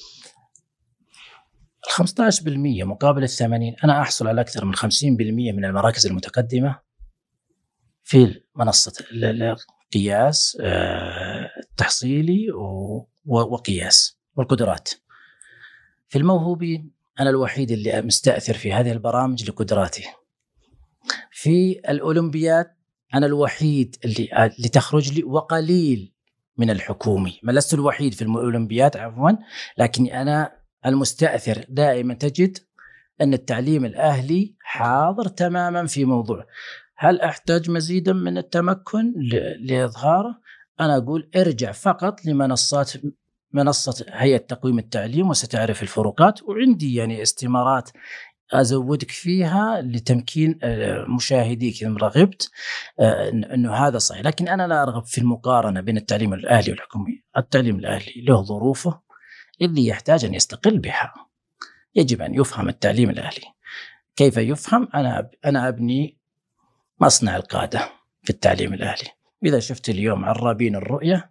15% مقابل 80. أنا أحصل على أكثر من 50% من المراكز المتقدمة في منصة القياس التحصيلي وقياس والقدرات. في الموهوبين أنا الوحيد اللي مستأثر في هذه البرامج لقدراتي. في الأولمبياد أنا الوحيد اللي تخرج لي، وقليل من الحكومي. ما لست الوحيد في الأولمبياد عفوا، لكن أنا المستأثر. دائما تجد أن التعليم الأهلي حاضر تماما في موضوع. هل أحتاج مزيدا من التمكن لإظهاره؟ أنا أقول ارجع فقط منصة هيئة تقويم التعليم وستعرف الفروقات، وعندي يعني استمارات أزودك فيها لتمكين مشاهديك إذا رغبت أنه هذا صحيح. لكن أنا لا أرغب في المقارنة بين التعليم الأهلي والحكومي. التعليم الأهلي له ظروفه اللي يحتاج أن يستقل بها. يجب أن يفهم التعليم الأهلي. كيف يفهم؟ أنا أبني مصنع القادة في التعليم الأهلي. إذا شفت اليوم عرابين الرؤية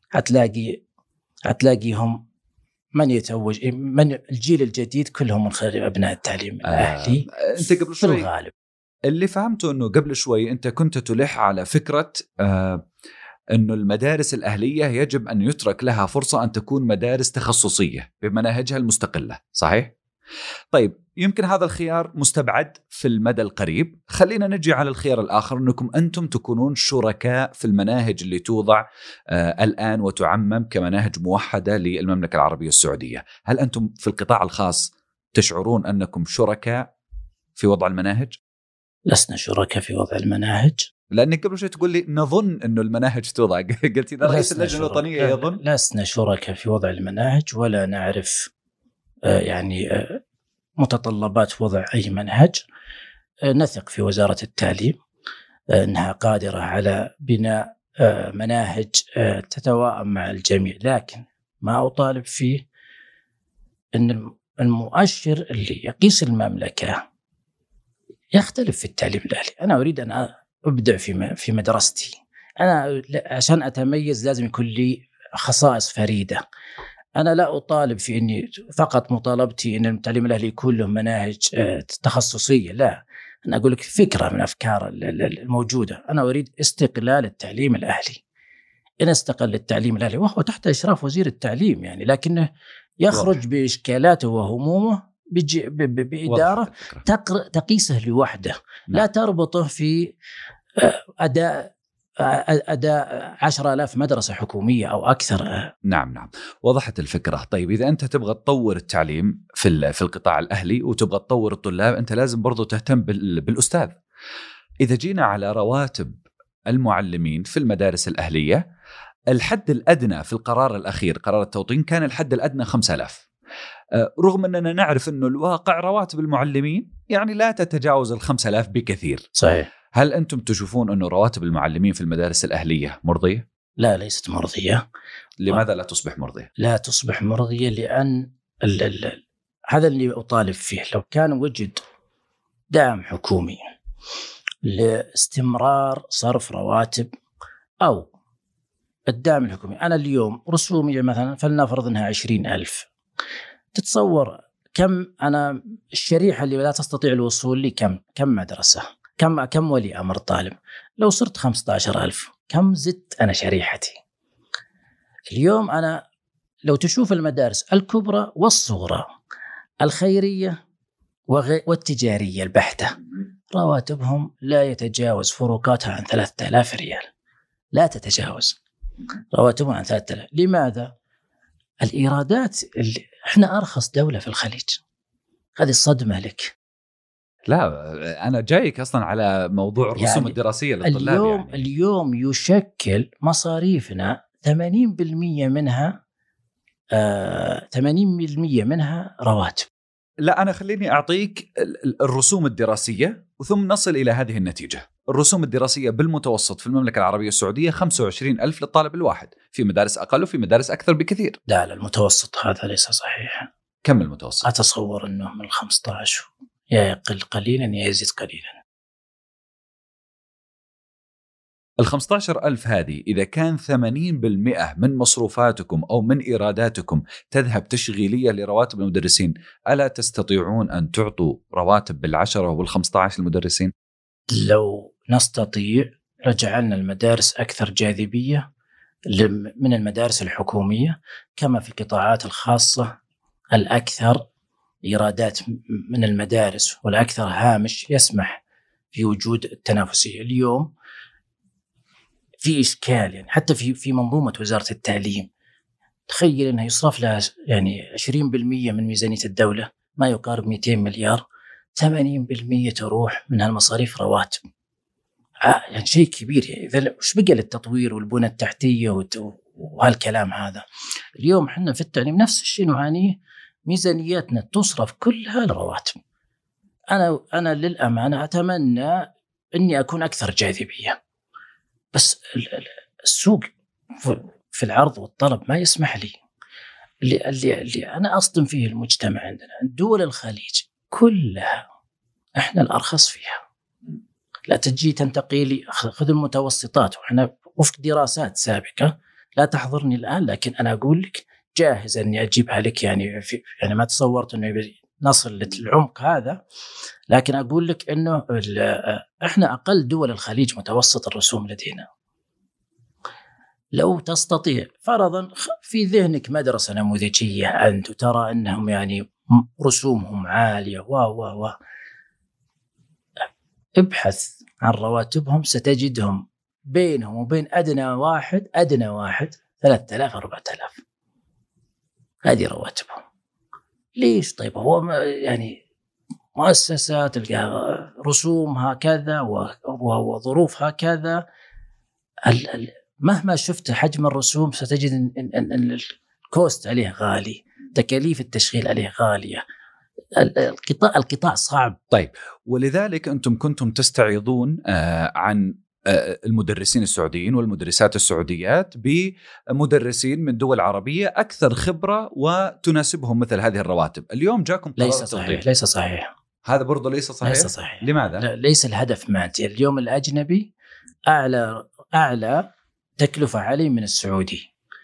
هتلاقيهم من يتوج، من الجيل الجديد كلهم من خلال أبناء التعليم الأهلي. أنت قبل شوي الغالب اللي فهمته أنه قبل شوي أنت كنت تلح على فكرة أنه المدارس الأهلية يجب أن يترك لها فرصة أن تكون مدارس تخصصية بمناهجها المستقلة، صحيح؟ طيب يمكن هذا الخيار مستبعد في المدى القريب. خلينا نجي على الخيار الآخر، أنكم أنتم تكونون شركاء في المناهج اللي توضع الآن وتعمم كمناهج موحدة للمملكة العربية السعودية. هل أنتم في القطاع الخاص تشعرون أنكم شركاء في وضع المناهج؟ لسنا شركاء في وضع المناهج، لأنك قبل شوي تقول لي نظن أنه المناهج توضع، قلت إذا رئيس اللجنة الوطنية يظن. لسنا شركاء في وضع المناهج ولا نعرف يعني متطلبات وضع أي منهج. نثق في وزارة التعليم أنها قادرة على بناء مناهج تتوائم مع الجميع، لكن ما أطالب فيه أن المؤشر اللي يقيس المملكة يختلف في التعليم الأهلي. أنا أريد أن أبدع في مدرستي. أنا عشان أتميز لازم يكون لي خصائص فريدة. أنا لا أطالب في أني فقط مطالبتي أن التعليم الأهلي يكون له مناهج تخصصية، لا. أنا أقول لك فكرة من أفكار الموجودة. أنا أريد استقلال التعليم الأهلي. إن استقل التعليم الأهلي وهو تحت إشراف وزير التعليم يعني، لكنه يخرج بإشكالاته وهمومه بإدارة تقيسه لوحده، لا تربطه في أداء 10,000 مدرسة حكومية أو أكثر. نعم وضحت الفكرة. طيب إذا أنت تبغى تطور التعليم في القطاع الأهلي وتبغى تطور الطلاب، أنت لازم برضو تهتم بالأستاذ. إذا جينا على رواتب المعلمين في المدارس الأهلية، الحد الأدنى في القرار الأخير قرار التوطين كان الحد الأدنى 5,000، رغم أننا نعرف أنه الواقع رواتب المعلمين يعني لا تتجاوز 5,000 بكثير. صحيح. هل أنتم تشوفون أنه رواتب المعلمين في المدارس الأهلية مرضية؟ لا، ليست مرضية. لماذا لا تصبح مرضية؟ لا تصبح مرضية لأن هذا اللي أطالب فيه. لو كان وجد دعم حكومي لاستمرار صرف رواتب أو الدعم الحكومي، أنا اليوم رسومي مثلا فلنفرض أنها 20,000، تتصور كم أنا الشريحة اللي لا تستطيع الوصول لي كم مدرسة، كم ولي أمر طالب. لو صرت 15,000 كم زدت أنا شريحتي. اليوم أنا لو تشوف المدارس الكبرى والصغرى الخيرية والتجارية البحتة رواتبهم لا يتجاوز فروقاتها عن 3,000 ريال، لا تتجاوز رواتبهم عن 3,000. لماذا؟ الإيرادات اللي احنا أرخص دولة في الخليج. هذه الصدمة لك. لا أنا جايك أصلا على موضوع الرسوم يعني الدراسية للطلاب. اليوم يشكل مصاريفنا 80% منها 80% منها رواتب. لا أنا خليني أعطيك الرسوم الدراسية وثم نصل إلى هذه النتيجة. الرسوم الدراسية بالمتوسط في المملكة العربية السعودية 25,000 للطالب الواحد، في مدارس أقل وفي مدارس أكثر بكثير. لا المتوسط هذا ليس صحيح. كم المتوسط؟ أتصور أنه من 15 يا يقل قليلا يا يزيد قليلا. 15,000 هذه إذا كان 80% من مصروفاتكم أو من إيراداتكم تذهب تشغيلية لرواتب المدرسين، ألا تستطيعون أن تعطوا رواتب بال10 وبال15 المدرسين؟ لو نستطيع رجعلنا المدارس أكثر جاذبية من المدارس الحكومية، كما في القطاعات الخاصة الأكثر إيرادات من المدارس والأكثر هامش يسمح في وجود التنافسية. اليوم في إشكال يعني حتى في منظومة وزارة التعليم، تخيل أنها يصرف لها يعني 20% من ميزانية الدولة ما يقارب 200 مليار، 80% تروح من هالمصاريف رواتب. يعني شيء كبير. يعني إذا وش بقى للتطوير والبنى التحتية وهالكلام هذا؟ اليوم حنا في التعليم نفس الشيء نعانيه، ميزانياتنا تصرف كلها للرواتب. أنا للأمانة أتمنى أني أكون أكثر جاذبية، بس السوق في العرض والطلب ما يسمح لي. اللي أنا أصدم فيه المجتمع عندنا، دول الخليج كلها إحنا الأرخص فيها. لا تجي تنتقي خذ المتوسطات، وإحنا وفق دراسات سابقة لا تحضرني الآن، لكن أنا أقول لك جاهز أني أجيبها لك. يعني ما تصورت أنه نصل للعمق هذا، لكن أقول لك أنه إحنا أقل دول الخليج متوسط الرسوم لدينا. لو تستطيع فرضا في ذهنك مدرسة نموذجية أنت ترى أنهم يعني رسومهم عالية ابحث عن رواتبهم، ستجدهم بينهم وبين أدنى واحد 3,000 4,000. هذه رواتبهم. ليش؟ طيب هو يعني مؤسسة تلقى رسومها كذا وظروفها كذا. مهما شفت حجم الرسوم ستجد أن الكوست عليه غالي، تكاليف التشغيل عليه غالية، القطاع صعب. طيب ولذلك أنتم كنتم تستعيضون عن المدرسين السعوديين والمدرسات السعوديات بمدرسين من دول عربية أكثر خبرة وتناسبهم مثل هذه الرواتب. اليوم جاكم قرار ليس صحيح. هذا برضو ليس صحيح. لماذا؟ ليس الهدف مادي. اليوم الأجنبي أعلى تكلفة عليه من السعودي،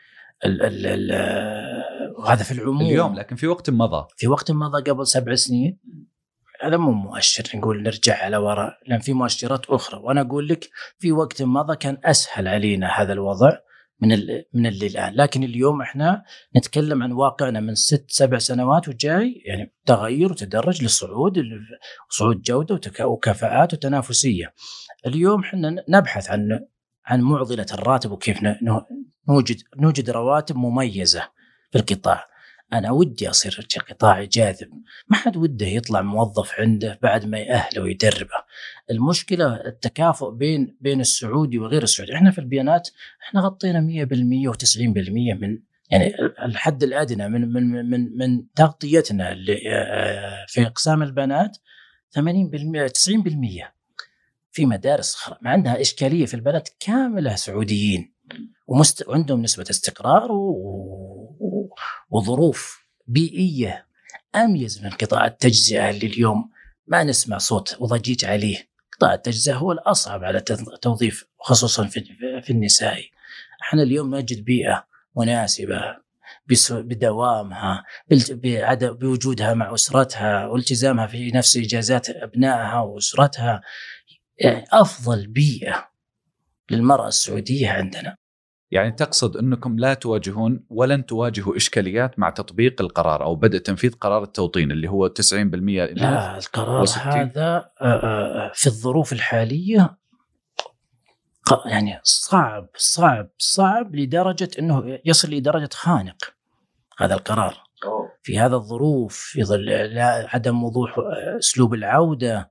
وهذا في العموم اليوم. لكن في وقت مضى قبل 7 سنين هذا مو مؤشر نقول نرجع على وراء، لأن في مؤشرات أخرى. وأنا أقول لك في وقت مضى كان أسهل علينا هذا الوضع من اللي الآن. لكن اليوم إحنا نتكلم عن واقعنا من 6-7 سنوات وجاي، يعني تغير وتدرج للصعود، صعود جودة وكفاءات وتنافسية. اليوم إحنا نبحث عن معضلة الراتب وكيف نوجد رواتب مميزة في القطاع. أنا ودي أصير قطاع جاذب، ما حد وده يطلع موظف عنده بعد ما يأهله ويدربه. المشكلة التكافؤ بين السعودي وغير السعودي. إحنا في البيانات إحنا غطينا 100% و90% من يعني الحد الأدنى من تغطيتنا اللي في أقسام البنات 80% 90%. في مدارس ما عندها إشكالية في البلد كاملة سعوديين وعندهم نسبة استقرار وظروف بيئية أميز من قطاع التجزئة اللي اليوم ما نسمع صوت وضجيج عليه. قطاع التجزئة هو الأصعب على توظيف، خصوصا في النساء. احنا اليوم نجد بيئة مناسبة بدوامها، بوجودها مع أسرتها والتزامها في نفس إجازات أبنائها وأسرتها. يعني أفضل بيئة للمرأة السعودية عندنا. يعني تقصد أنكم لا تواجهون ولن تواجهوا إشكاليات مع تطبيق القرار أو بدء تنفيذ قرار التوطين اللي هو 90% لا، القرار هذا في الظروف الحالية يعني صعب لدرجة أنه يصل لدرجة خانق. هذا القرار في هذا الظروف، في ظل عدم وضوح أسلوب العودة،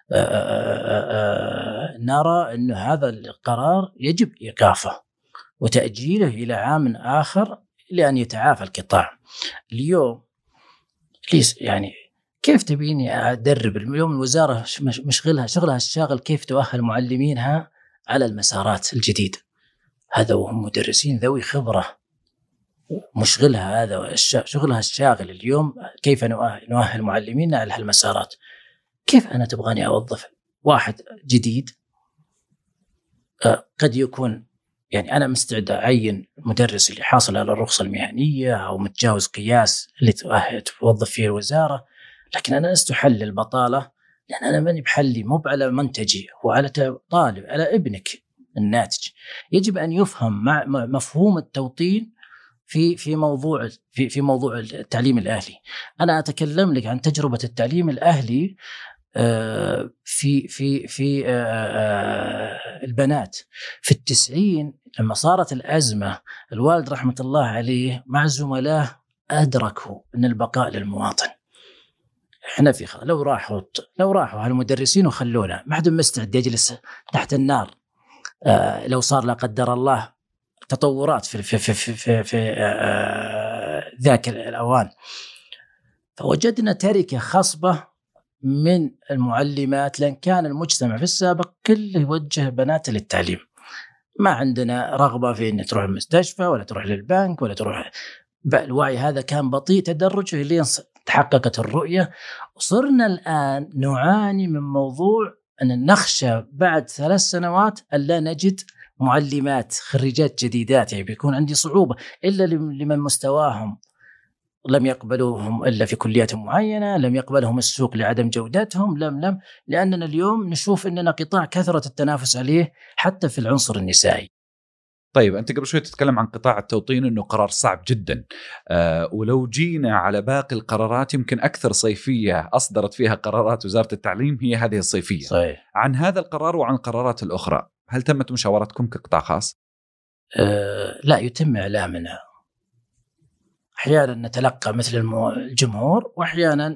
نرى أن هذا القرار يجب إيقافه وتأجيله إلى عام آخر لأن يتعافى القطاع. اليوم يعني كيف تبيني أدرب؟ اليوم الوزارة شغلها الشاغل كيف تؤهل معلمينها على المسارات الجديدة. هذا وهم مدرسين ذوي خبرة، مشغلها هذا شغلها الشاغل اليوم كيف نؤهل معلمينا على هالمسارات. كيف أنا تبغاني أوظف واحد جديد؟ قد يكون يعني أنا مستعد أعين مدرس اللي حاصل على الرخصة المهنية أو متجاوز قياس اللي توظف فيه الوزارة، لكن أنا لست حل البطالة، لأن أنا ماني بحلي مو على منتجي وعلى طالب، على ابنك الناتج. يجب أن يفهم مع مفهوم التوطين في موضوع التعليم الأهلي. أنا أتكلم لك عن تجربة التعليم الأهلي في البنات في 90 لما صارت الأزمة. الوالد رحمة الله عليه مع زملائه أدركوا أن البقاء للمواطن. إحنا لو راحوا هالمدرسين وخلونا، ما حد مستعد يجلس تحت النار. لو صار لا قدر الله تطورات في ذاك الأوان، فوجدنا تركة خصبة من المعلمات، لأن كان المجتمع في السابق كله يوجه بنات للتعليم. ما عندنا رغبة في أن تروح المستشفى ولا تروح للبنك ولا تروح. الوعي هذا كان بطيء تدرجه لين تحققت الرؤية. وصرنا الآن نعاني من موضوع أن نخشى بعد 3 سنوات ألا نجد معلمات خريجات جديدات. يعني بيكون عندي صعوبة إلا لمن مستواهم لم يقبلوهم إلا في كليات معينة، لم يقبلهم السوق لعدم جودتهم، لم لأننا اليوم نشوف أننا قطاع كثرة التنافس عليه حتى في العنصر النسائي. طيب أنت قبل شوي تتكلم عن قطاع التوطين أنه قرار صعب جدا، ولو جينا على باقي القرارات يمكن أكثر صيفية أصدرت فيها قرارات وزارة التعليم هي هذه الصيفية. صحيح. عن هذا القرار وعن القرارات الأخرى هل تمت مشاورتكم كقطاع خاص؟ لا، يتم إعلامنا. أحيانا نتلقى مثل الجمهور، وأحيانا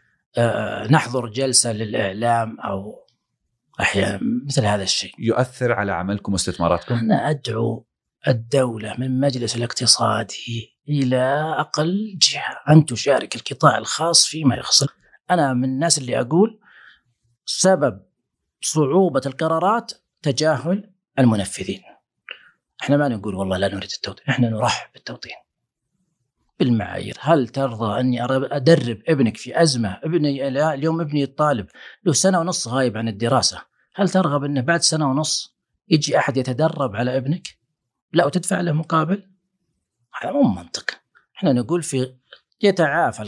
نحضر جلسة للإعلام، أو أحيانا مثل هذا الشيء. يؤثر على عملكم واستثماراتكم؟ أنا أدعو الدولة من مجلس الاقتصادي إلى أقل جهة أن تشارك القطاع الخاص فيما يخص. أنا من الناس اللي أقول سبب صعوبة القرارات تجاهل المنفذين. إحنا ما نقول والله لا نريد التوطين، إحنا نرحب بالتوطين بالمعايير. هل ترضى أني أدرب ابنك في أزمة؟ ابني اليوم ابني الطالب له 1.5 سنة غايب عن الدراسة، هل ترغب أنه بعد 1.5 سنة يجي أحد يتدرب على ابنك؟ لا، وتدفع له مقابل؟ هذا مو منطق. إحنا نقول يتعافى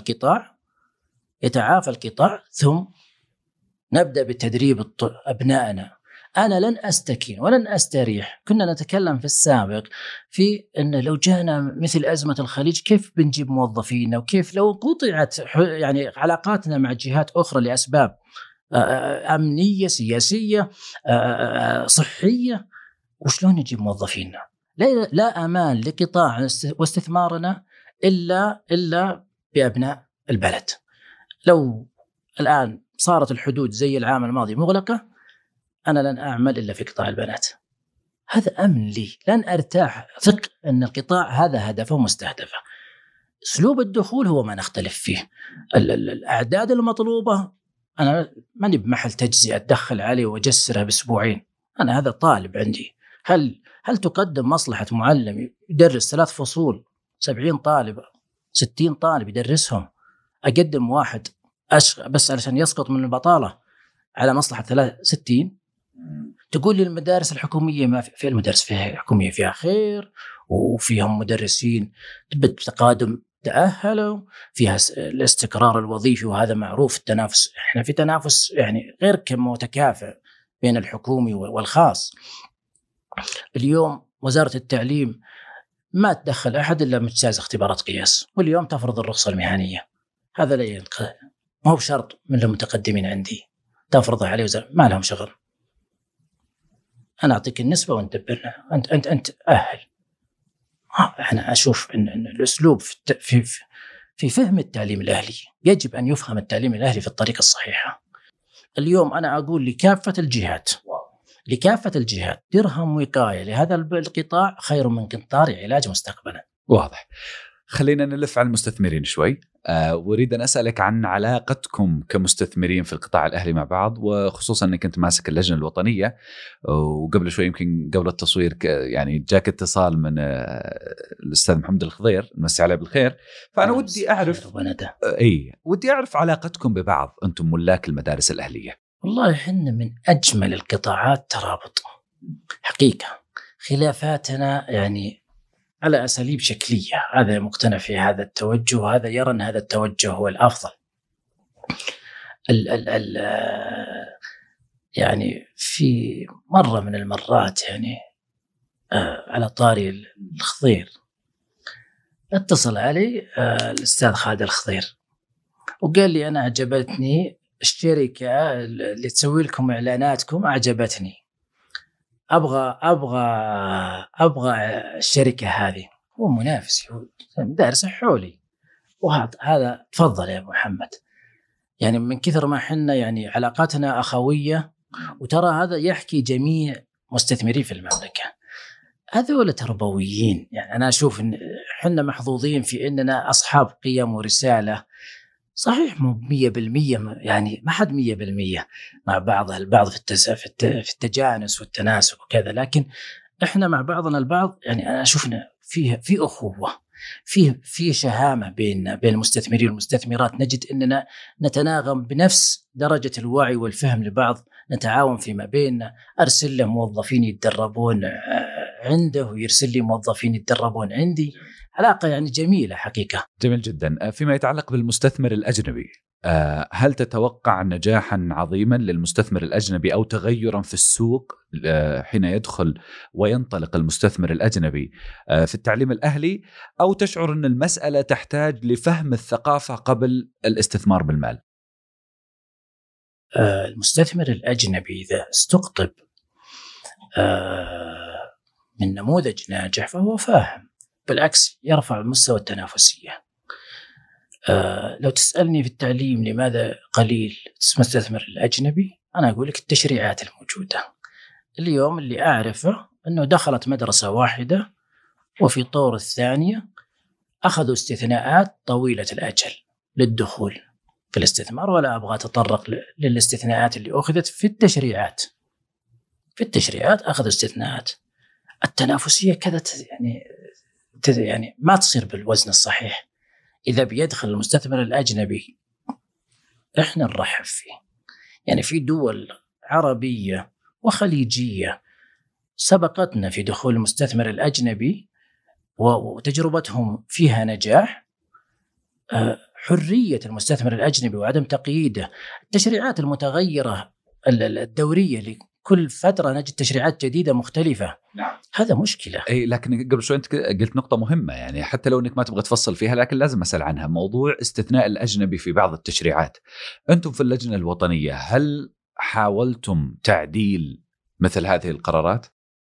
القطاع ثم نبدأ بالتدريب أبنائنا. أنا لن أستكين ولن أستريح. كنا نتكلم في السابق في أن لو جاءنا مثل أزمة الخليج كيف بنجيب موظفين، وكيف لو قطعت يعني علاقاتنا مع جهات أخرى لأسباب أمنية سياسية صحية، وشلون نجيب موظفين؟ لا أمان لقطاع واستثمارنا إلا بأبناء البلد. لو الآن صارت الحدود زي العام الماضي مغلقة، أنا لن أعمل إلا في قطاع البنات. هذا أمن لي، لن أرتاح. ثق أن القطاع هذا هدفه مستهدفه. أسلوب الدخول هو ما نختلف فيه. الأعداد المطلوبة أنا ماني بمحل تجزئة أدخل عليه وأجسرها بأسبوعين. أنا هذا طالب عندي. هل تقدم مصلحة معلم يدرس 3 فصول 70 طالب 60 طالب يدرسهم؟ أقدم واحد بس علشان يسقط من البطالة على مصلحة 63، تقول لي المدارس الحكومية ما في المدارس فيها حكومية فيها خير وفيهم مدرسين بتقادم تأهلوا فيها الاستقرار الوظيفي، وهذا معروف. التنافس، احنا في تنافس يعني غير كم متكافئ بين الحكومي والخاص. اليوم وزارة التعليم ما تدخل أحد إلا مجتاز اختبارات قياس، واليوم تفرض الرخصة المهنية. هذا ما هو بشرط من المتقدمين عندي تفرضها عليه وزارة، ما لهم شغل. أنا أعطيك النسبة وأنت دبرنا، أنت أهل. أنا أشوف أن الأسلوب في فهم التعليم الأهلي، يجب أن يفهم التعليم الأهلي في الطريقة الصحيحة. اليوم أنا أقول لكافة الجهات درهم وقاية لهذا القطاع خير من قنطار علاج مستقبلا. واضح. خلينا نلف على المستثمرين شوي. وأريد أن أسألك عن علاقتكم كمستثمرين في القطاع الأهلي مع بعض، وخصوصا أنك كنت ماسك اللجنة الوطنية، وقبل شوي يمكن قبل التصوير يعني جاك اتصال من الأستاذ محمد الخضير، نمسي عليه بالخير. فأنا ودي أعرف علاقتكم ببعض أنتم ملاك المدارس الأهلية. والله إحنا من أجمل القطاعات ترابط حقيقة. خلافاتنا يعني على أساليب شكلية، هذا مقتنع في هذا التوجه وهذا يرى أن هذا التوجه هو الأفضل. يعني في مرة من المرات يعني على طاري الخضير اتصل علي الأستاذ خالد الخضير وقال لي أنا عجبتني الشركة اللي تسوي لكم إعلاناتكم، أعجبتني، أبغى الشركة هذه. هو منافسي، هو دارس حولي، وهذا تفضل يا محمد. يعني من كثر ما حنا يعني علاقاتنا أخوية، وترى هذا يحكي جميع مستثمرين في المملكة، هذول تربويين. يعني أنا أشوف إن حنا محظوظين في إننا أصحاب قيم ورسالة. صحيح مو 100%، يعني ما حد 100% مع البعض في التجانس والتناسق وكذا، لكن إحنا مع بعضنا البعض. يعني أنا أشوفنا في أخوة، في شهامة بين المستثمرين والمستثمرات. نجد أننا نتناغم بنفس درجة الوعي والفهم لبعض، نتعاون فيما بيننا. أرسل له موظفين يتدربون عنده ويرسل لي موظفين يتدربون عندي. علاقة يعني جميلة حقيقة. جميل جدا. فيما يتعلق بالمستثمر الأجنبي، هل تتوقع نجاحا عظيما للمستثمر الأجنبي أو تغيرا في السوق حين يدخل وينطلق المستثمر الأجنبي في التعليم الأهلي، أو تشعر أن المسألة تحتاج لفهم الثقافة قبل الاستثمار بالمال؟ المستثمر الأجنبي إذا استقطب من نموذج ناجح فهو فاهم، بالعكس يرفع مستوى التنافسية. لو تسألني في التعليم لماذا قليل المستثمر الأجنبي، أنا أقول لك التشريعات الموجودة اليوم. اللي أعرفه أنه دخلت مدرسة واحدة وفي طور الثانية أخذوا استثناءات طويلة الأجل للدخول في الاستثمار، ولا أبغى أتطرق للاستثناءات اللي أخذت في التشريعات. في التشريعات أخذوا استثناءات. التنافسية كذا يعني ما تصير بالوزن الصحيح. إذا بيدخل المستثمر الأجنبي إحنا نرحب فيه. يعني في دول عربية وخليجية سبقتنا في دخول المستثمر الأجنبي وتجربتهم فيها نجاح. حرية المستثمر الأجنبي وعدم تقييده. التشريعات المتغيرة الدورية كل فترة نجد تشريعات جديدة مختلفة. نعم. هذا مشكلة. أي لكن قبل شوي أنت قلت نقطة مهمة، يعني حتى لو أنك ما تبغى تفصل فيها لكن لازم أسأل عنها، موضوع استثناء الأجنبي في بعض التشريعات. أنتم في اللجنة الوطنية هل حاولتم تعديل مثل هذه القرارات؟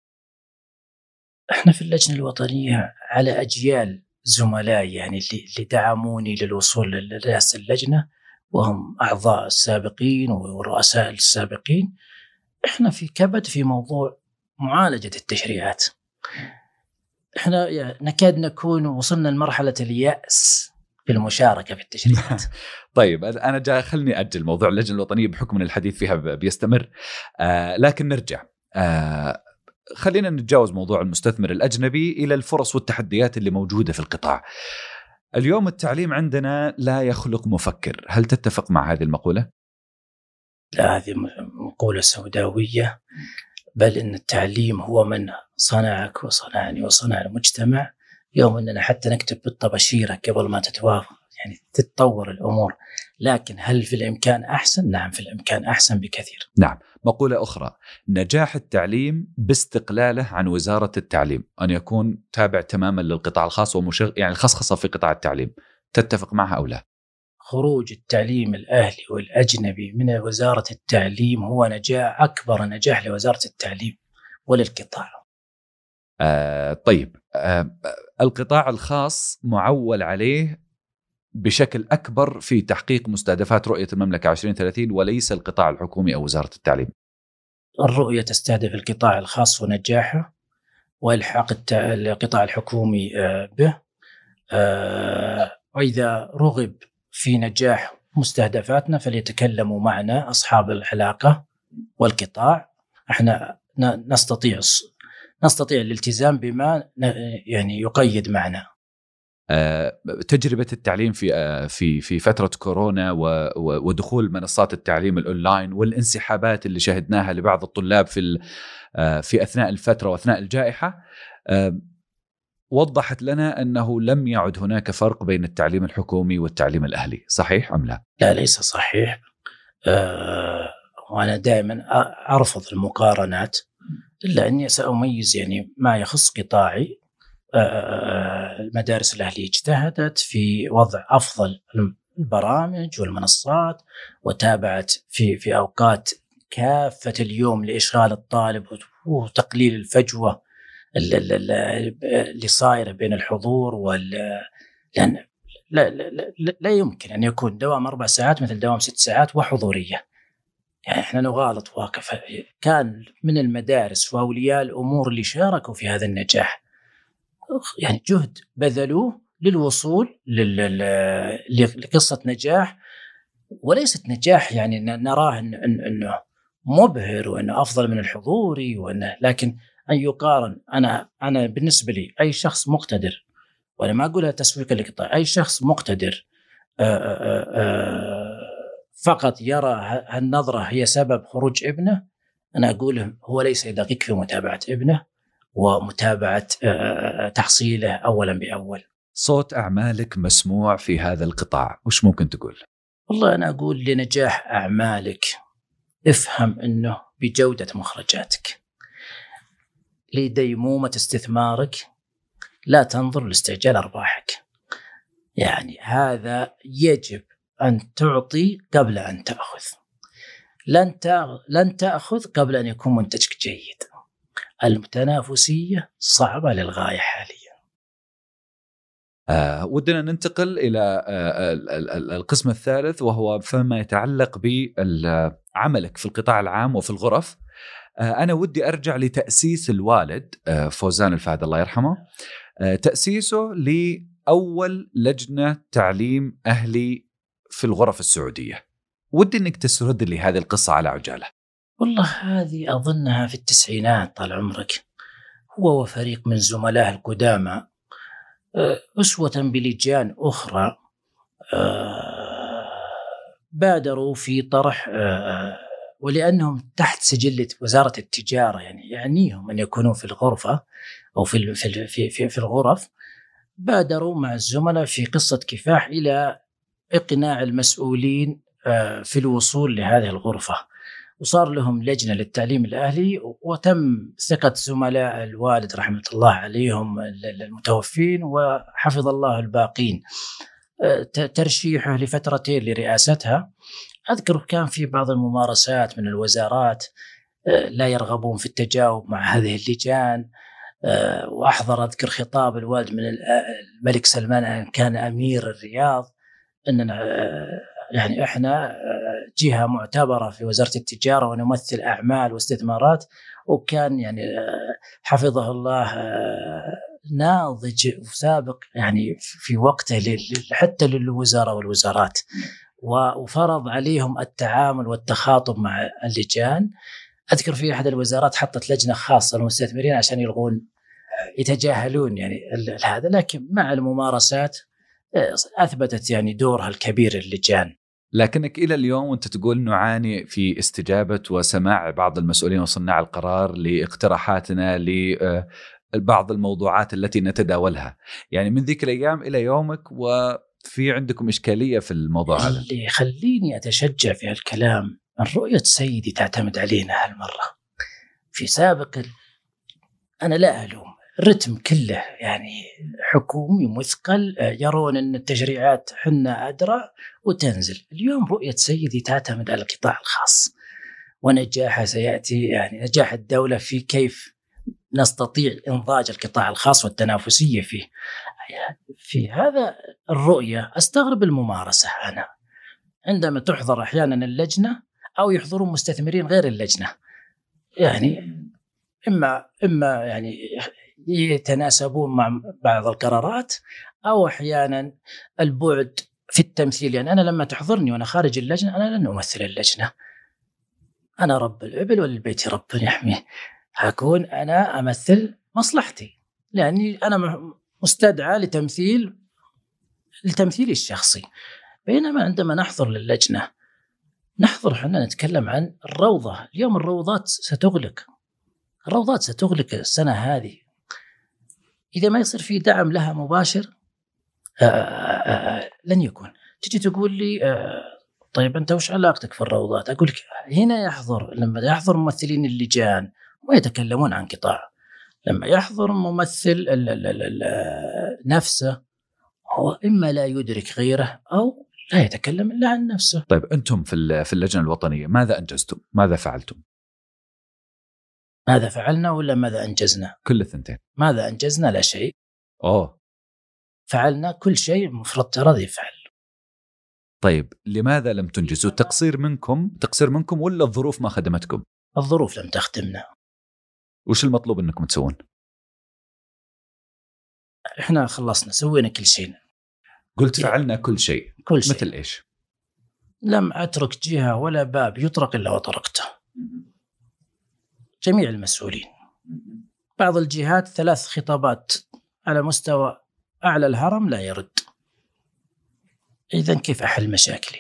احنا في اللجنة الوطنية على أجيال زملاء يعني اللي دعموني للوصول لرئاسة اللجنة، وهم أعضاء السابقين والرؤساء السابقين. احنا في كبد في موضوع معالجة التشريعات. احنا نكاد نكون وصلنا لمرحلة اليأس في المشاركة في التشريعات. طيب أنا خلني أجل موضوع اللجنة الوطنية بحكم أن الحديث فيها بيستمر، لكن نرجع. خلينا نتجاوز موضوع المستثمر الأجنبي إلى الفرص والتحديات اللي موجودة في القطاع. اليوم التعليم عندنا لا يخلق مفكر، هل تتفق مع هذه المقولة؟ لا، هذه مقولة سوداوية، بل إن التعليم هو من صنعك وصنعني وصنع المجتمع. يوم أننا حتى نكتب بالطباشيرة قبل ما تتوافق، يعني تتطور الأمور. لكن هل في الإمكان أحسن؟ نعم، في الإمكان أحسن بكثير. نعم. مقولة أخرى: نجاح التعليم باستقلاله عن وزارة التعليم، أن يكون تابع تماما للقطاع الخاص يعني الخصخصة في قطاع التعليم، تتفق معها أو لا؟ خروج التعليم الأهلي والأجنبي من وزارة التعليم هو نجاح، أكبر نجاح لوزارة التعليم وللقطاع. طيب، القطاع الخاص معول عليه بشكل أكبر في تحقيق مستهدفات رؤية المملكة 2030 وليس القطاع الحكومي أو وزارة التعليم. الرؤية تستهدف القطاع الخاص ونجاحه وإلحاق القطاع الحكومي به، وإذا رغب في نجاح مستهدفاتنا فليتكلموا معنا أصحاب العلاقة والقطاع. احنا نستطيع الالتزام بما يعني يقيد معنا. تجربة التعليم في فترة كورونا ودخول منصات التعليم الأونلاين والانسحابات اللي شهدناها لبعض الطلاب في أثناء الفترة وأثناء الجائحة وضحت لنا أنه لم يعد هناك فرق بين التعليم الحكومي والتعليم الأهلي، صحيح أم لا؟ لا، ليس صحيح. وأنا دائما أرفض المقارنات، إلا أني سأميز يعني ما يخص قطاعي. المدارس الأهلية اجتهدت في وضع أفضل البرامج والمنصات، وتابعت في أوقات كافة اليوم لإشغال الطالب وتقليل الفجوة اللي صايرة بين الحضور لأن لا يمكن أن يكون دوام 4 ساعات مثل دوام 6 ساعات وحضورية. يعني إحنا نغالط واقف. كان من المدارس وأولياء الأمور اللي شاركوا في هذا النجاح، يعني جهد بذلوه للوصول لقصة نجاح، وليست نجاح يعني نراه أنه مبهر وأنه أفضل من الحضوري لكن أن يقارن. أنا بالنسبة لي أي شخص مقتدر، وأنا ما أقولها تسويقا للقطاع، أي شخص مقتدر فقط يرى هالنظرة هي سبب خروج ابنه، أنا أقول هو ليس يدقق في متابعة ابنه ومتابعة تحصيله أولا بأول. صوت أعمالك مسموع في هذا القطاع، وش ممكن تقول؟ والله أنا أقول لنجاح أعمالك افهم أنه بجودة مخرجاتك، لديمومة استثمارك، لا تنظر لاستعجال أرباحك. يعني هذا يجب أن تعطي قبل أن تأخذ. لن تأخذ قبل أن يكون منتجك جيد. المتنافسية صعبة للغاية حاليا. ودنا ننتقل إلى القسم الثالث، وهو فيما يتعلق بعملك في القطاع العام وفي الغرف. أنا ودي أرجع لتأسيس الوالد فوزان الفهد الله يرحمه، تأسيسه لأول لجنة تعليم أهلي في الغرف السعودية. ودي أنك تسرد لي هذه القصة على عجالة. والله هذه أظنها في التسعينات طال عمرك. هو وفريق من زملائه القدامى أسوة بلجان أخرى بادروا في طرح، ولأنهم تحت سجلة وزارة التجارة يعنيهم أن يكونوا في الغرفة أو في الغرف، بادروا مع الزملاء في قصة كفاح إلى إقناع المسؤولين في الوصول لهذه الغرفة، وصار لهم لجنة للتعليم الأهلي، وتم ثقة زملاء الوالد رحمة الله عليهم المتوفين وحفظ الله الباقين ترشيحه لفترتين لرئاستها. أذكر كان في بعض الممارسات من الوزارات لا يرغبون في التجاوب مع هذه اللجان، أذكر خطاب الوالد من الملك سلمان كان أمير الرياض أننا يعني إحنا جهة معتبرة في وزارة التجارة ونمثل أعمال واستثمارات، وكان يعني حفظه الله ناضج وسابق يعني في وقته حتى للوزارة والوزارات، وفرض عليهم التعامل والتخاطب مع اللجان. أذكر في أحد الوزارات حطت لجنة خاصة للمستثمرين عشان يتجاهلون يعني هذا، لكن مع الممارسات أثبتت يعني دورها الكبير اللجان. لكنك إلى اليوم وأنت تقول نعاني في استجابة وسماع بعض المسؤولين وصناع القرار لاقتراحاتنا لبعض الموضوعات التي نتداولها، يعني من ذيك الأيام إلى يومك وفي عندكم إشكالية في الموضوع هذا. اللي يخليني أتشجع في هالكلام الرؤية سيدي تعتمد علينا هالمرة. في سابق أنا لا ألوم، الرتم كله يعني حكومي مثقل، يرون أن التشريعات حنا أدرى وتنزل. اليوم رؤية سيدي تعتمد على القطاع الخاص، ونجاحه سيأتي يعني نجاح الدولة في كيف نستطيع إنضاج القطاع الخاص والتنافسية فيه. في هذا الرؤية أستغرب الممارسة أنا عندما تحضر أحيانا اللجنة أو يحضرون مستثمرين غير اللجنة، يعني إما يعني يتناسبون مع بعض القرارات أو أحيانا البعد في التمثيل. يعني أنا لما تحضرني وأنا خارج اللجنة أنا لن أمثل اللجنة، أنا رب الإبل وللبيت رب يحميه، هكون أنا أمثل مصلحتي لأني أنا مستدعى لتمثيلي الشخصي. بينما عندما نحضر للجنة نحضر حنا نتكلم عن الروضة. اليوم الروضات ستغلق السنة هذه إذا ما يصير في دعم لها مباشر. لن يكون. تجي تقول لي طيب أنت وش علاقتك في الروضات؟ أقول لك هنا لما يحضر ممثلين اللجان ويتكلمون عن قطاع، لما يحضر ممثل نفسه هو إما لا يدرك غيره أو لا يتكلم إلا عن نفسه. طيب أنتم في اللجنة الوطنية ماذا أنجزتم؟ ماذا فعلتم؟ ماذا فعلنا ولا ماذا أنجزنا؟ كل الثنتين. ماذا أنجزنا؟ لا شيء. فعلنا كل شيء مفروض ترى يفعل. طيب لماذا لم تنجزوا؟ تقصير منكم ولا الظروف ما خدمتكم؟ الظروف لم تخدمنا. وش المطلوب أنكم تسوون؟ إحنا خلصنا سوينا كل شيء. قلت فعلنا كل شيء. مثل إيش؟ لم أترك جهة ولا باب يطرق إلا وطرقته. جميع المسؤولين. بعض الجهات 3 خطابات على مستوى أعلى الهرم لا يرد. إذن كيف أحل مشاكلي؟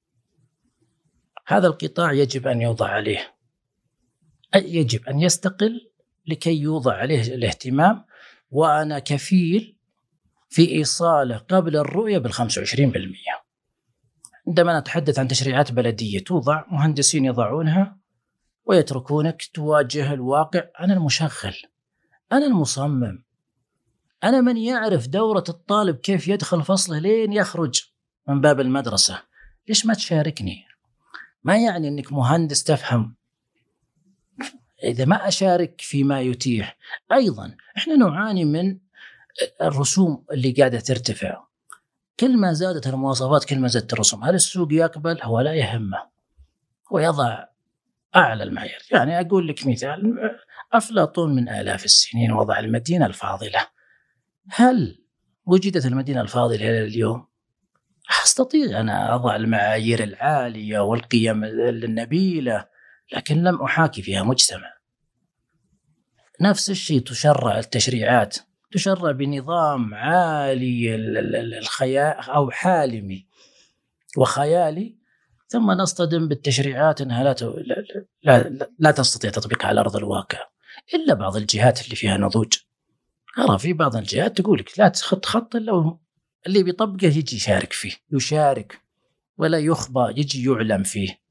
هذا القطاع يجب أن يوضع عليه، يجب أن يستقل لكي يوضع عليه الاهتمام، وأنا كفيل في إيصاله قبل الرؤية 25%. عندما نتحدث عن تشريعات بلدية توضع، مهندسين يضعونها ويتركونك تواجه الواقع. أنا المشغل، أنا المصمم، أنا من يعرف دورة الطالب كيف يدخل فصله لين يخرج من باب المدرسة. ليش ما تشاركني؟ ما يعني أنك مهندس تفهم إذا ما أشارك فيما يتيح. أيضا إحنا نعاني من الرسوم اللي قاعدة ترتفع. كل ما زادت المواصفات كل ما زادت الرسوم. هل السوق يقبل؟ هو لا يهمه، ويضع أعلى المعايير. يعني أقول لك مثال، أفلاطون من آلاف السنين وضع المدينة الفاضلة. هل وجدت المدينة الفاضلة إلى اليوم؟ أستطيع أنا أضع المعايير العالية والقيم النبيلة، لكن لم أحاكي فيها مجتمع. نفس الشيء تشرع التشريعات، تشرع بنظام عالي الخيال أو حالمي وخيالي، ثم نصطدم بالتشريعات أنها لا تستطيع تطبيقها على أرض الواقع إلا بعض الجهات اللي فيها نضوج. أرى في بعض الجهات تقولك لا تخط خط إلا اللي بيطبقه يجي يشارك فيه، يشارك ولا يخبى، يجي يعلم فيه.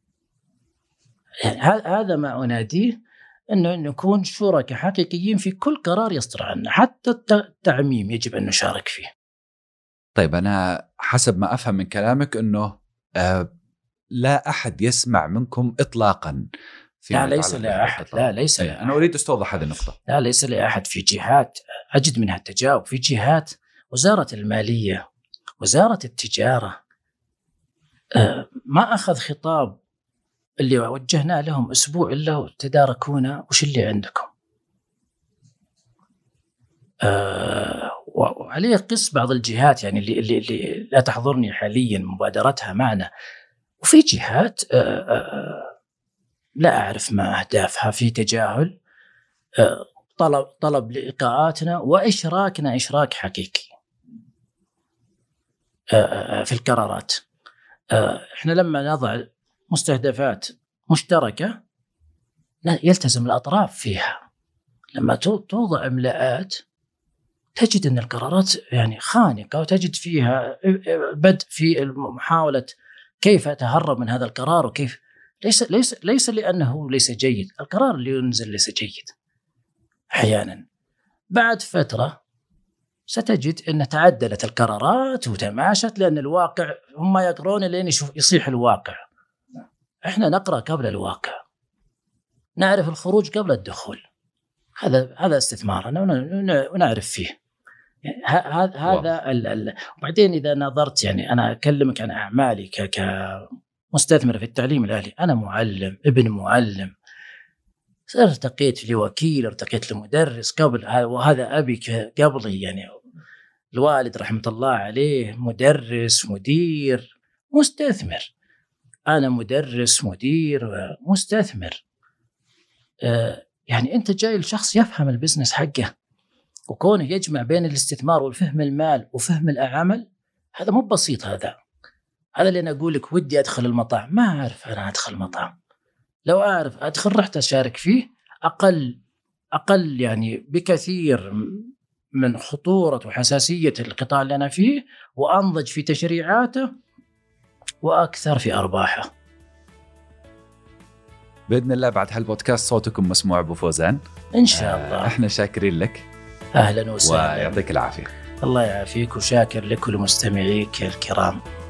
يعني هذا ما أناديه، أنه نكون شركاء حقيقيين في كل قرار يصدر عنا، حتى التعميم يجب أن نشارك فيه. طيب أنا حسب ما أفهم من كلامك أنه لا أحد يسمع منكم إطلاقا. لا ليس لأحد. لا ليس لأحد. أنا أريد أستوضح هذه النقطة. لا ليس لأحد. في جهات أجد منها التجاوب، في جهات وزارة المالية، وزارة التجارة ما أخذ خطاب اللي وجهنا لهم أسبوع إلا تداركونا وش اللي عندكم. وعليه قس بعض الجهات يعني اللي لا تحضرني حاليا مبادرتها معنا، وفي جهات لا أعرف ما أهدافها، في تجاهل، طلب لإلقاءاتنا وإشراكنا إشراك حقيقي. في القرارات. احنا لما نضع مستهدفات مشتركة يلتزم الأطراف فيها. لما توضع إملاءات تجد أن القرارات يعني خانقة، وتجد فيها بدء في محاولة كيف أتهرب من هذا القرار، وكيف ليس لأنه ليس جيد، القرار اللي ينزل ليس جيد. أحيانا بعد فترة ستجد أن تعدلت القرارات وتماشت، لأن الواقع هم يقرون لين يصيح الواقع. إحنا نقرأ قبل الواقع، نعرف الخروج قبل الدخول. هذا استثمارنا ونعرف فيه. هذا وبعدين إذا نظرت، يعني أنا أكلمك عن أعمالي كمستثمر في التعليم الآلي. أنا معلم، ابن معلم، ارتقيت لوكيل، ارتقيت لمدرس قبل، وهذا أبي قبلي، يعني الوالد رحمة الله عليه مدرس، مدير، مستثمر. أنا مدرس، مدير، مستثمر. يعني أنت جاي لشخص يفهم البزنس حقه، وكونه يجمع بين الاستثمار والفهم المال وفهم العمل، هذا مو بسيط. هذا اللي أنا أقول لك ودي أدخل المطاعم، ما أعرف أنا أدخل مطعم. لو أعرف أدخل رحت أشارك فيه، أقل يعني بكثير من خطورة وحساسية القطاع اللي أنا فيه، وأنضج في تشريعاته، وأكثر في أرباحه. بإذن الله بعد هالبودكاست صوتكم مسموع أبو فوزان إن شاء الله. إحنا شاكرين لك، أهلا وسهلا، ويعطيك العافية. الله يعافيك، وشاكر لكل مستمعيك الكرام.